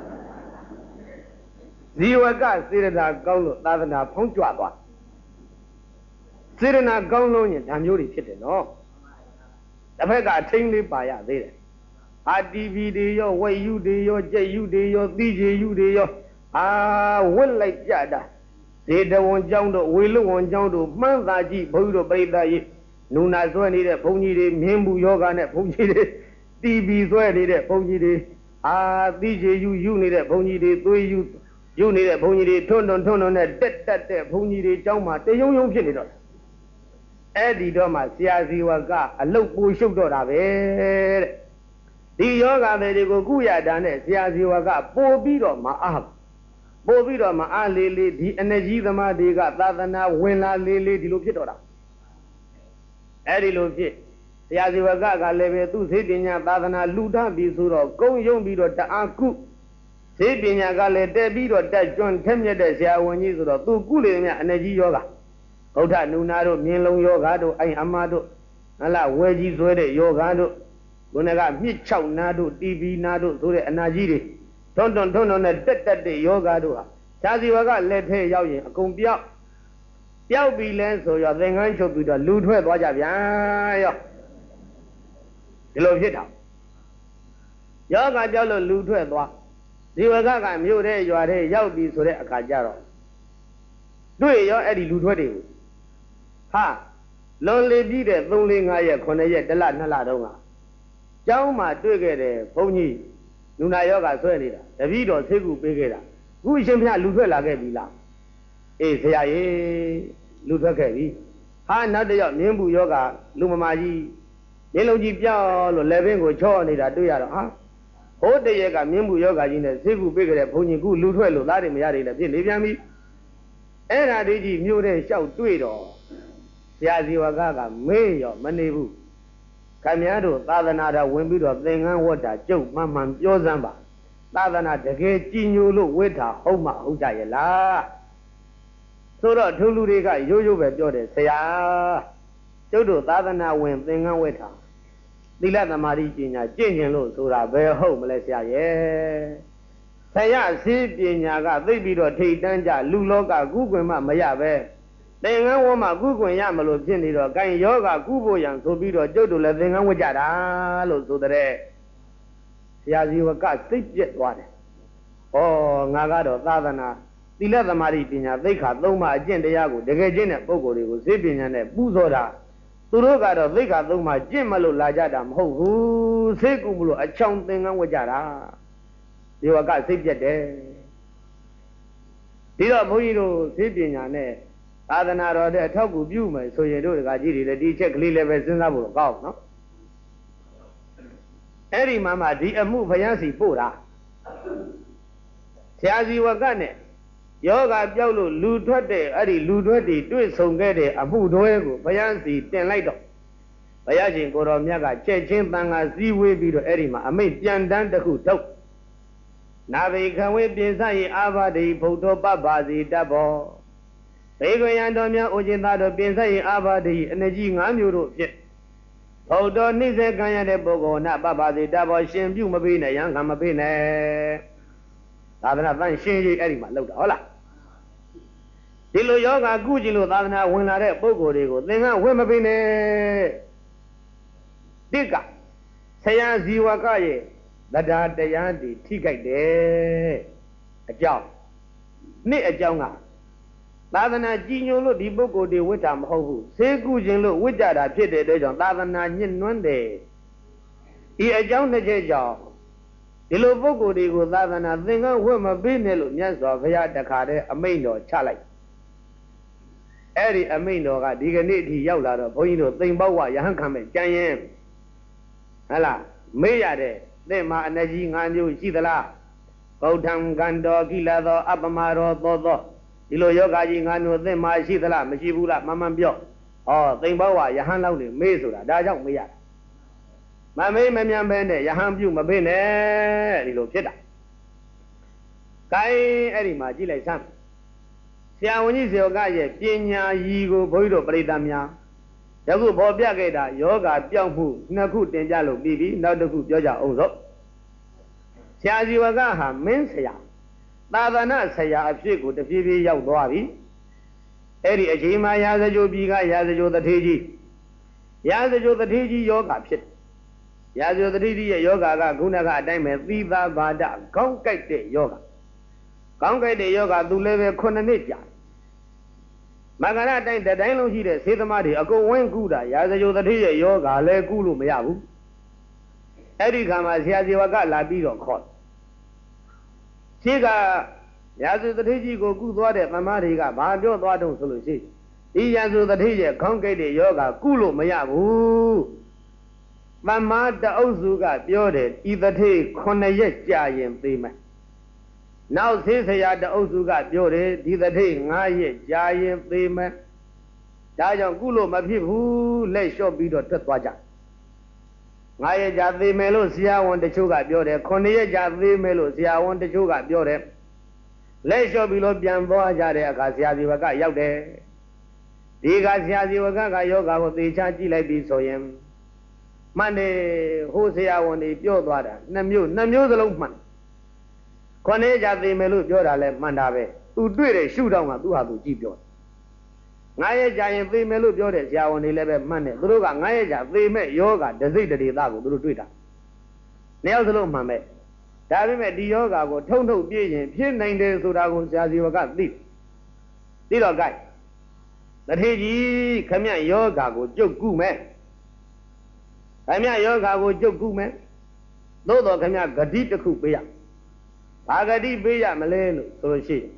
ဇီဝကစေရနာကောင်းလို့သာသနာဖောင်းကြွသွားစေရနာကောင်းလို့ရင်ဓာမျိုးတွေဖြစ်တယ်နော်တစ်ဖက်ကအထိန်လေးပါရသေးတယ်အာတီဗီတွေရောဝက်ယူတွေရောကြက်ယူတွေရောသီးချေယူတွေရောအာဝက်လိုက်ကြတာဇေတဝန်ကျောင်းတို့ဝေလူဝန်ကျောင်းတို့မှန်းသာကြည့်ဘုန်းကြီးတို့ပြိဿကြီးနူနာဆွဲနေတဲ့ဘုန်းကြီးတွေမြင်းဘူးယောဂနဲ့ဘုန်းကြီးတွေတီဗီဆွဲနေတဲ့ဘုန်းကြီးတွေအာသီးချေယူယူနေတဲ့ဘုန်းကြီးတွေသွေးယူယူနေတဲ့ဘုန်းကြီးတွေထွန်းထွန်းထွန်းထွန်းနဲ့တက်တက်တဲ့ဘုန်းကြီးတွေကျောင်းမှာတယုံယုံဖြစ်နေတော့အဲ့ဒီတော့မှဆရာဇီဝကအလုတ်ပူရှုပ်တော့တာပဲတဲ့ဒီယောဂတွေကိုကုရတာနဲ့ဆရာဇီဝကပို့ပြီးတော့မအားပို့ပြီးတော့မအားလေးလေးဒီအနေကြီးသမားတွေကသာသနာဝင်လာလေးလေးဒီလိုဖြစ်တော့တာအဲ့ဒီလိုဖြစ်ဆရာဇီဝကကလည်းပဲသူ့စေပညာသာသနာလူထပြီးဆိုတော့ကုံယုံပြီးတော့တအားကုစေပညာကလည်းတက်ပြီးတော့တက်ကျွန်းထက်မြက်တဲ့ဆရာဝန်ကြီးဆိုတော့သူကုလေမြအနေကြီးယောဂဗုဒ္ဓနုနာတို့မြင်လုံးယောဂတို့အိမ်အမတို့ဟလာဝဲကြီးဆွဲတဲ့ယောဂတို့ခုနကမြစ်ချောက်နာတို့တီဗီနာတို့ဆိုတဲ့အနာကြီးတွေထွန်းထွန်းထွန်းထွန်းနဲ့တက်တက်တဲ့ယောဂတို့ဟာဇာစီဝကလက်ထဲရောက်ရင်အကုန်ပြောက်ပြောက်ပြီလဲဆိုရောသင်္ကန်းချုပ်ပြီးတော့လူထွက်သွားကြဗျာရောဒီလိုဖြစ်တာယောဂပြောက်လို့လူထွက်သွားဇီဝကကမြို့ထဲရွာထဲရောက်ပြီဆိုတဲ့အခါကျတော့တွေ့ရောအဲ့ဒီလူထွက်တွေကိုဟာလွန်လေပြီးတဲ့သုံးလေးငါးရက်ခုနှစ်ရက်တစ်လနှစ်လတုန်းကကျောင်းမှာတွေ့ခဲ့တယ်ဘုန်းကြီးလူနာယောဂဆွဲနေတာတပည့်တော်ဆေးကူပေးခဲ့တာခုအရှင်ဘုရားလူထွက်လာခဲ့ပြီလားအေးဆရာကြီးလူထွက်ခဲ့ပြီဟာနောက်တစ်ယောက်မြင်းဘူးယောဂလူမမာကြီးမျက်လုံးကြီးပြောင်းလို့လက်ဘင်းကိုချော့နေတာတွေ့ရတော့ဟာဟိုတရက်ကမြင်းဘူးယောဂကြီးနဲ့ဆေးကူပေးခဲ့တဲ့ဘုန်းကြီးခုလူထွက်လို့သားတွေမရတွေလည်းဖြစ်နေပြန်ပြီအဲ့ဒါဒီကြီးမြို့ထဲလျှောက်တွေ့တော့ဆရာဇီဝကကမေးရောမနေဘူးခင်ဗျားတို့သာသနာတော်ဝင်ပြီးတော့သင်္ကန်းဝတ်တာကြုတ်မှန်မှန်ပြောစမ်းပါသာသနာတကယ်ကြည်ညိုလို့ဝတ်တာဟုတ်မှဟုတ်ကြရဲ့လားဆိုတော့သူလူတွေကရိုးရိုးပဲပြောတယ်ဆရာကျုပ်တို့သာသနာဝင်သင်္ကန်းဝတ်တာသီလသမာဓိပညာကျင့်ကြင်လို့ဆိုတာဘယ်ဟုတ်မလဲဆရာရဲ့ဆရာစီးပညာကသိပြီးတော့ထိတ်တန်းကြလူလောကကုကွင်မှမရပဲသင်္ကန်းဝတ်မှကုကွင်ရမလို့ဖြစ်နေတော့ဂိုင်ယောဂကုဖို့ရန်ဆိုပြီးတော့ကျုပ်တို့လည်းသင်္ကန်းဝတ်ကြတာလို့ဆိုတဲ့ဆရာဇီဝကစိတ်ပြက်သွားတယ်။ဩငါကတော့သာသနာသီလသမာဓိပညာသိက္ခာသုံးပါးအကျင့်တရားကိုတကယ်ကျင့်တဲ့ပုဂ္ဂိုလ်တွေကိုစေပညာနဲ့ပူဇော်တာသူတို့ကတော့သိက္ခာသုံးပါးကျင့်မလို့လာကြတာမဟုတ်ဘူးစေကုမလို့အချောင်သင်္ကန်းဝတ်ကြတာဇီဝကစိတ်ပြက်တယ်ဒီတော့ဘုန်းကြီးတို့စေပညာနဲ့သာသနာတော်တဲ့အထောက်အကူပြုမယ်ဆိုရင်တို့တကကြီးတွေလည်းဒီချက်ကလေးလည်းပဲစဉ်းစားဖို့တော့ကောင်းနော်အဲ့ဒီမှာမှဒီအမှုဘုရားစီပို့တာဆရာဇီဝကနဲ့ယောဂပြောက်လို့လူထွက်တဲ့အဲ့ဒီလူထွက်တွေတွေ့ဆုံခဲ့တဲ့အမှုတော်ကိုဘုရားစီတင်လိုက်တော့ဘုရားရှင်ကိုတော်မြတ်ကကြက်ချင်းတန်ခါစည်းဝေးပြီးတော့အဲ့ဒီမှာအမိတ်ပြန်တန်းတစ်ခုထုတ်နာဘိခဝေပြင်စရင်အာဘာဒိဘုဒ္ဓပပ္ပါစီတတ်ဘောဘေကွယံတော်များအိုခြင်းသားတို့ပြင်စရင်အာဘာဒိအနေကြီး၅မျိုးတို့ဖြင့်ဘုဒ္ဓနှိစေခံရတဲ့ပုဂ္ဂိုလ်နာပပ္ပါစီတတ်ဘောရှင်ပြုမပေးနဲ့ရံခံမပေးနဲ့သာသနာတန်ရှင်းကြီးအဲ့ဒီမှာလောက်တာဟုတ်လားဒီလိုယောဂကုကြည့်လို့သာသနာဝင်လာတဲ့ပုဂ္ဂိုလ်တွေကိုသင်္ကန်းဝင်မပေးနဲ့တိကဆရာဇီဝကရဲ့တရားတရားတည်ထိခိုက်တယ်အကြောင်းနေ့အကြောင်းကသာသနာကြီးညိုလို့ဒီပုဂ္ဂိုလ်တွေဝိတ္တာမဟုတ်ဘူးဆေးကုခြင်းလို့ဝိတ္တာတာဖြစ်တဲ့အတွက်ကြောင့်သာသနာညှဉ်းနှွမ်းတယ်ဒီအကြောင်းတစ်ချက်ကြောင့်ဒီလိုပုဂ္ဂိုလ်တွေကိုသာသနာသင်္ကန်းဝတ်မပေးနဲ့လို့မြတ်စွာဘုရားတခါတည်းအမိန့်တော်ချလိုက်အဲ့ဒီအမိန့်တော်ကဒီကနေ့အထိရောက်လာတော့ဘုန်းကြီးတို့သိမ်ပေါဝရဟန်းခံမဲ့ကြံရင်ဟဲ့လားမေးရတဲ့သင်မှာအနေကြီးငါးမျိုးရှိသလားဗုဒ္ဓံကံတော်ကိလသောအပမရောသောသောဒီလိုယောဂကြီးငါးမျိုးသင်မှာရှိသလားမရှိဘူးလားမမှန်ပြောဟောသိမ်ပေါဝရဟန်းလောက်နေမေးဆိုတာဒါကြောင့်မေးရတာမမေးမမြန်ပဲနဲ့ယဟန်ပြုမဖေးနဲ့ဒီလိုဖြစ်တာ။ကိုင်းအဲ့ဒီမှာကြည့်လိုက်စမ်းဆရာဝန်ကြီးဇေယကရဲ့ပညာရည်ကိုဘုန်းကြီးတို့ပရိသတ်များယခုပေါ်ပြခဲ့တာယောဂပြောင်းမှုနှစ်ခုတင်ကြလို့ပြီးပြီနောက်တစ်ခုပြောကြအောင်စို့ဆရာဇေယကဟာမင်းဆရာသာသနာဆရာအဖြစ်ကိုတဖြည်းဖြည်းရောက်သွားပြီအဲ့ဒီအချိန်မှာရာဇဂိုပြည်ကရာဇဂိုတထေကြီးရာဇဂိုတထေကြီးယောဂဖြစ်ရာဇဂိုတထေကြီးရဲ့ယောဂကခုနကအတိုင်းပဲသီသာဘာဒခေါင်းကိုက်တဲ့ယောဂခေါင်းကိုက်တဲ့ယောဂသူလည်းပဲခုနှစ်နှစ်ကြာမဂ္ဂရအတိုင်းတတိုင်းလုံးရှိတဲ့စေသမားတွေအကုန်ဝင်းကုတာရာဇဂိုတထေရဲ့ယောဂလည်းကုလို့မရဘူးအဲ့ဒီခါမှာဆရာဇေဝကလာပြီးတော့ခေါ်ရှိကရာဇဂိုတထေကြီးကိုကုသွားတဲ့သမားတွေကဘာပြောသွားတုံးဆိုလို့ရှိဒီရာဇဂိုတထေရဲ့ခေါင်းကိုက်တဲ့ယောဂကုလို့မရဘူးသမားတအုပ်စုကပြောတယ်ဤတထေခုနှစ်ရက်ကြာရင်သိမယ်နောက်ဆေးဆရာတအုပ်စုကပြောတယ်ဒီတထေငါးရက်ကြာရင်သိမယ်ဒါကြောင့်ကုလို့မဖြစ်ဘူးလက်လျှော့ပြီးတော့ထွက်သွားကြငါးရက်ကြာသိမယ်လို့ဆရာဝန်တချို့ကပြောတယ်ခုနှစ်ရက်ကြာသိမယ်လို့ဆရာဝန်တချို့ကပြောတယ်လက်လျှော့ပြီးလို့ပြန်သွားကြတဲ့အခါဆရာဇေဝကရောက်တယ်ဒီကဆရာဇေဝကကယောဂါကိုသေချာကြည့်လိုက်ပြီးဆိုရင်မှန်တယ်ဟိုဆရာဝန်တွေပြောသွားတာနှစ်မျိုးနှစ်မျိုးစလုံးမှန်ခொနည်းကြသိမယ်လို့ပြောတာလဲမှန်တာပဲသူတွေ့တယ်ရှုတော့ကသူဟာသူကြည့်ပြောငါရဲ့ကြာရင်သိမယ်လို့ပြောတဲ့ဆရာဝန်တွေလည်းပဲမှန်တယ်သူတို့ကငါရဲ့ကြာသိမဲ့ယောဂဒစိတ်တေသားကိုသူတို့တွေ့တာနှစ်ယောက်စလုံးမှန်ပဲဒါပေမဲ့ဒီယောဂကိုထုံထုံပြည့်ရင်ဖြစ်နိုင်တယ်ဆိုတာကိုဆရာဇေဝကသိသိတော့ gain တထေကြီးခမရယောဂကိုကြုတ်ကုမဲ့ခမရယောဂကိုကြုတ်ကုမဲ့သို့တော်ခမရဂတိတစ်ခုပေးရဘာဂတိပေးရမလဲလို့ဆိုလို့ရှိရင်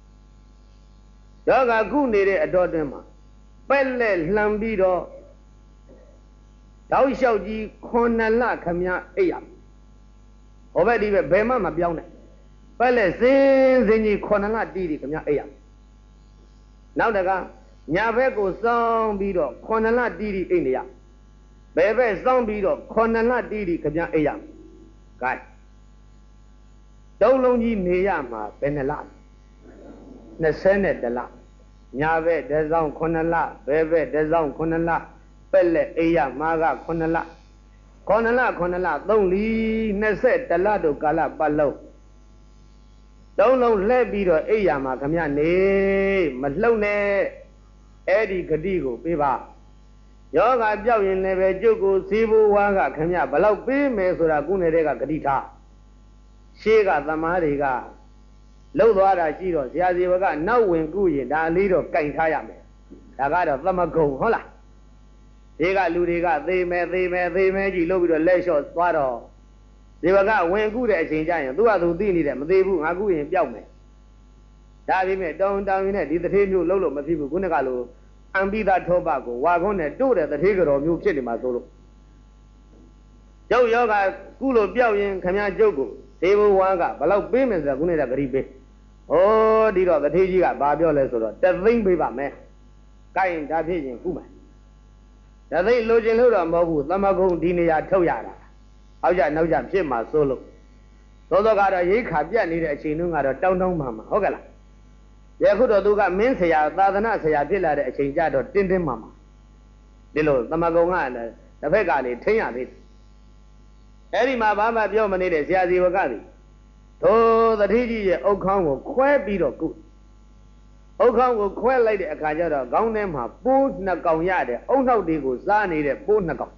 ယောဂကုနေတဲ့အတော်တွင်မှာပက်လက်လှမ်းပြီးတော့တောက်လျှောက်ကြီးခုနှစ်လခမရအိပ်ရဟောဘက်ဒီပဲဘယ်မှမပြောင်းနဲ့ပက်လက်စင်းစင်းကြီးခုနှစ်လတီးတီခမရအိပ်ရနောက်တကညာဘက်ကိုစောင်းပြီးတော့ခုနှစ်လတီးတီအိပ်နေရဘယ်ဘက်စောင်းပြီးတော့ခုနှစ်လတီးတီခမရအိပ်ရဂိုင်းတုံးလုံးကြီးနေရမှာဘယ်နှလနှစ်ဆယ်နဲ့တလညာဘက်တစောင်းခုနှစ်လဘယ်ဘက်တစောင်းခုနှစ်လပက်လက်အိပ်ရမှာကခုနှစ်လခုနှစ်လခုနှစ်လသုံးလီနှစ်ဆယ်တလတို့ကာလပတ်လုံးတုံးလုံးလှဲပြီးတော့အိပ်ရမှာခမရနေမလှုပ်နဲ့အဲ့ဒီဂတိကိုပေးပါယောဂပြောက်ရင်လည်းပဲကျုပ်ကိုစီးဖို့ဝါကခမရဘလောက်ပေးမယ်ဆိုတာကုနေတဲ့ကဂတိထားရှေးကသမားတွေကလှုပ်သွားတာရှိတော့ဆရာဇေဝကနောက်ဝင်ကုရင်ဒါလေးတော့ကင်ထားရမယ်ဒါကတော့သမဂုံဟုတ်လားဒီကလူတွေကသေမယ်သေမယ်သေမယ်ကြီးလှုပ်ပြီးတော့လက်လျှော့သွားတော့ဇေဝကဝင်ကုတဲ့အချိန်ကျရင်သူကသူသိနေတယ်မသေးဘူးငါကုရင်ပျောက်မယ်ဒါပေမဲ့တောင်းတောင်းရင်းနဲ့ဒီတထေးမျိုးလှုပ်လို့မဖြစ်ဘူးခုနကလိုအံပိသထောပကိုဝါခွန်းနဲ့တို့တဲ့တထေးကြော်မျိုးဖြစ်နေမှာဆိုလို့ကျုပ်ယောဂကုလို့ပျောက်ရင်ခမည်းကျုပ်ကိုသေဘဝကဘလောက်ပေးမယ်ဆိုတာခုနေတာဂရိပေးဩဒီတော့တထေးကြီးကဘာပြောလဲဆိုတော့တသိမ့်ပေးပါမယ်ကိုင်းဒါဖြစ်ရင်ကုမယ်တသိမ့်လိုချင်လို့တော့မဟုတ်ဘူးသမဂုံဒီနေရာထုတ်ရတာအောက်ကြနောက်ကြဖြစ်မှာစိုးလို့သောသောကတော့ရိခါပြတ်နေတဲ့အချိန်တုန်းကတော့တောင်းတောင်းမှမှာဟုတ်ကဲ့လားယခုတော့သူကမင်းဆရာသာသနာဆရာဖြစ်လာတဲ့အချိန်ကြတော့တင်းတင်းမှမှာဒီလိုသမဂုံကလည်းတစ်ဖက်ကလေထိမ့်ရသေးတယ်အဲ့ဒီမှာဘာမှပြောမနေတဲ့ဆရာဇေဝကသည်ထိုတတိကြီးရဲ့အုတ်ခေါင်းကိုခွဲပြီးတော့ကုအုတ်ခေါင်းကိုခွဲလိုက်တဲ့အခါကျတော့ခေါင်းထဲမှာပိုးနှစ်ကောင်ရတယ်အုတ်နှောက်တွေကိုစားနေတဲ့ပိုးနှစ်ကောင်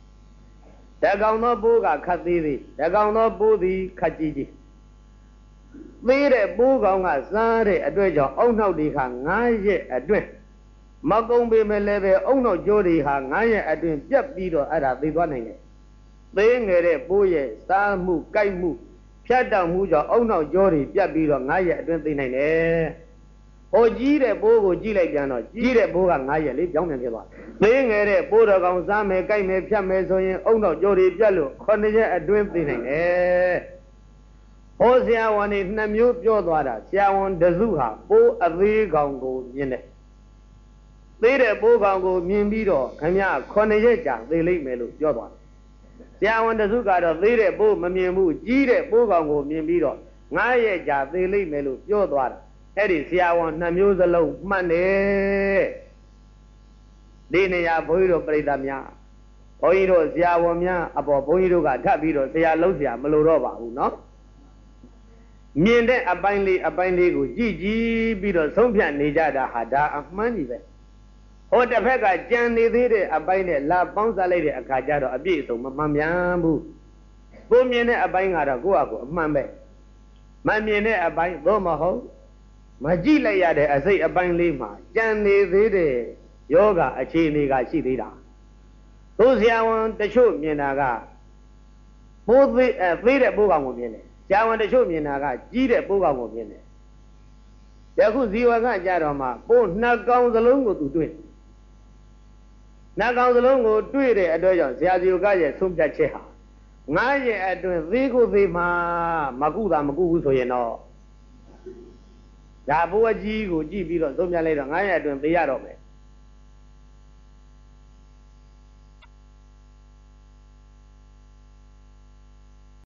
တကောင်သောပိုးကခတ်သေးသေးတကောင်သောပိုးသည်ခတ်ကြီးကြီးသေးတဲ့ပိုးကောင်ကစားတဲ့အတွက်ကြောင့်အုံနောက်ဒီခါငါးရက်အတွင်းမကုံပေမဲ့လည်းပဲအုံနောက်ကြိုးဒီဟာငါးရက်အတွင်းပြတ်ပြီးတော့အဲ့ဒါသိသွားနိုင်တယ်သေးငယ်တဲ့ပိုးရဲ့စားမှုကြိုက်မှုဖြတ်တောက်မှုကြောင့်အုံနောက်ကြိုးတွေပြတ်ပြီးတော့ငါးရက်အတွင်းသိနိုင်တယ်ဟိုကြီးတဲ့ပိုးကိုကြည့်လိုက်ပြန်တော့ကြီးတဲ့ပိုးကငါးရက်လေးပြောင်းပြန်ဖြစ်သွားသေးငယ်တဲ့ပိုးတော်ကောင်စားမယ်ကြိုက်မယ်ဖြတ်မယ်ဆိုရင်အုံနောက်ကြိုးတွေပြတ်လို့ခုနှစ်ရက်အတွင်းသိနိုင်တယ်ဟောဆရာဝန်တွေနှစ်မျိုးပြောသွားတာဆရာဝန်တစုဟာပိုးအသေးကောင်ကိုမြင်တယ်သေးတဲ့ပိုးကောင်ကိုမြင်ပြီးတော့ခင်ဗျာခုနှစ်ရက်ကြာသိလိမ့်မယ်လို့ပြောသွားတယ်ဆရာဝန်တစုကတော့သေးတဲ့ပိုးမမြင်ဘူးကြီးတဲ့ပိုးကောင်ကိုမြင်ပြီးတော့ငါးရက်ကြာသိလိမ့်မယ်လို့ပြောသွားတာအဲ့ဒီဆရာဝန်နှစ်မျိုးစလုံးမှတ်တယ်ဒီနေရာဘုန်းကြီးတို့ပြိဿများဘုန်းကြီးတို့ဆရာဝန်များအပေါ်ဘုန်းကြီးတို့ကထပ်ပြီးတော့ဆရာလုံးဆရာမလိုတော့ပါဘူးเนาะမြင်တဲ့အပိုင်းလေးအပိုင်းလေးကိုကြည့်ကြည့်ပြီးတော့ဆုံးဖြတ်နေကြတာဟာဒါအမှန်ကြီးပဲဟိုတစ်ဖက်ကကြံနေသေးတဲ့အပိုင်းနဲ့လာပေါင်းစားလိုက်တဲ့အခါကျတော့အပြည့်အစုံမမှန်ပြန်ဘူးကိုမြင်တဲ့အပိုင်းကတော့ကိုယ့်အကူအမှန်ပဲမမြင်တဲ့အပိုင်းသို့မဟုတ်မကြည့်လိုက်ရတဲ့အစိတ်အပိုင်းလေးမှာကြံနေသေးတဲ့ယောဂအခြေအနေကရှိသေးတာသူဆရာဝန်တချို့မြင်တာကပိုးသေးအဲသေးတဲ့ပိုးကောင်ကိုမြင်တယ်ဆရာဝန်တချို့မြင်တာကကြီးတဲ့ပိုးကောင်ကိုမြင်တယ်ယခုဇီဝကကြတော့မှပိုးနှစ်ကောင်စလုံးကိုသူတွေ့နှစ်ကောင်စလုံးကိုတွေ့တဲ့အတွက်ကြောင့်ဆရာဇီဝကရဲ့ဆုံးဖြတ်ချက်ဟာငါးရက်အတွင်းသေးကိုသေးမှာမကုတာမကုဘူးဆိုရင်တော့ဒါဘိုးအကြီးကိုကြည့်ပြီးတော့သုံးပြလိုက်တော့ငါးရက်အတွင်းသိရတော့မယ်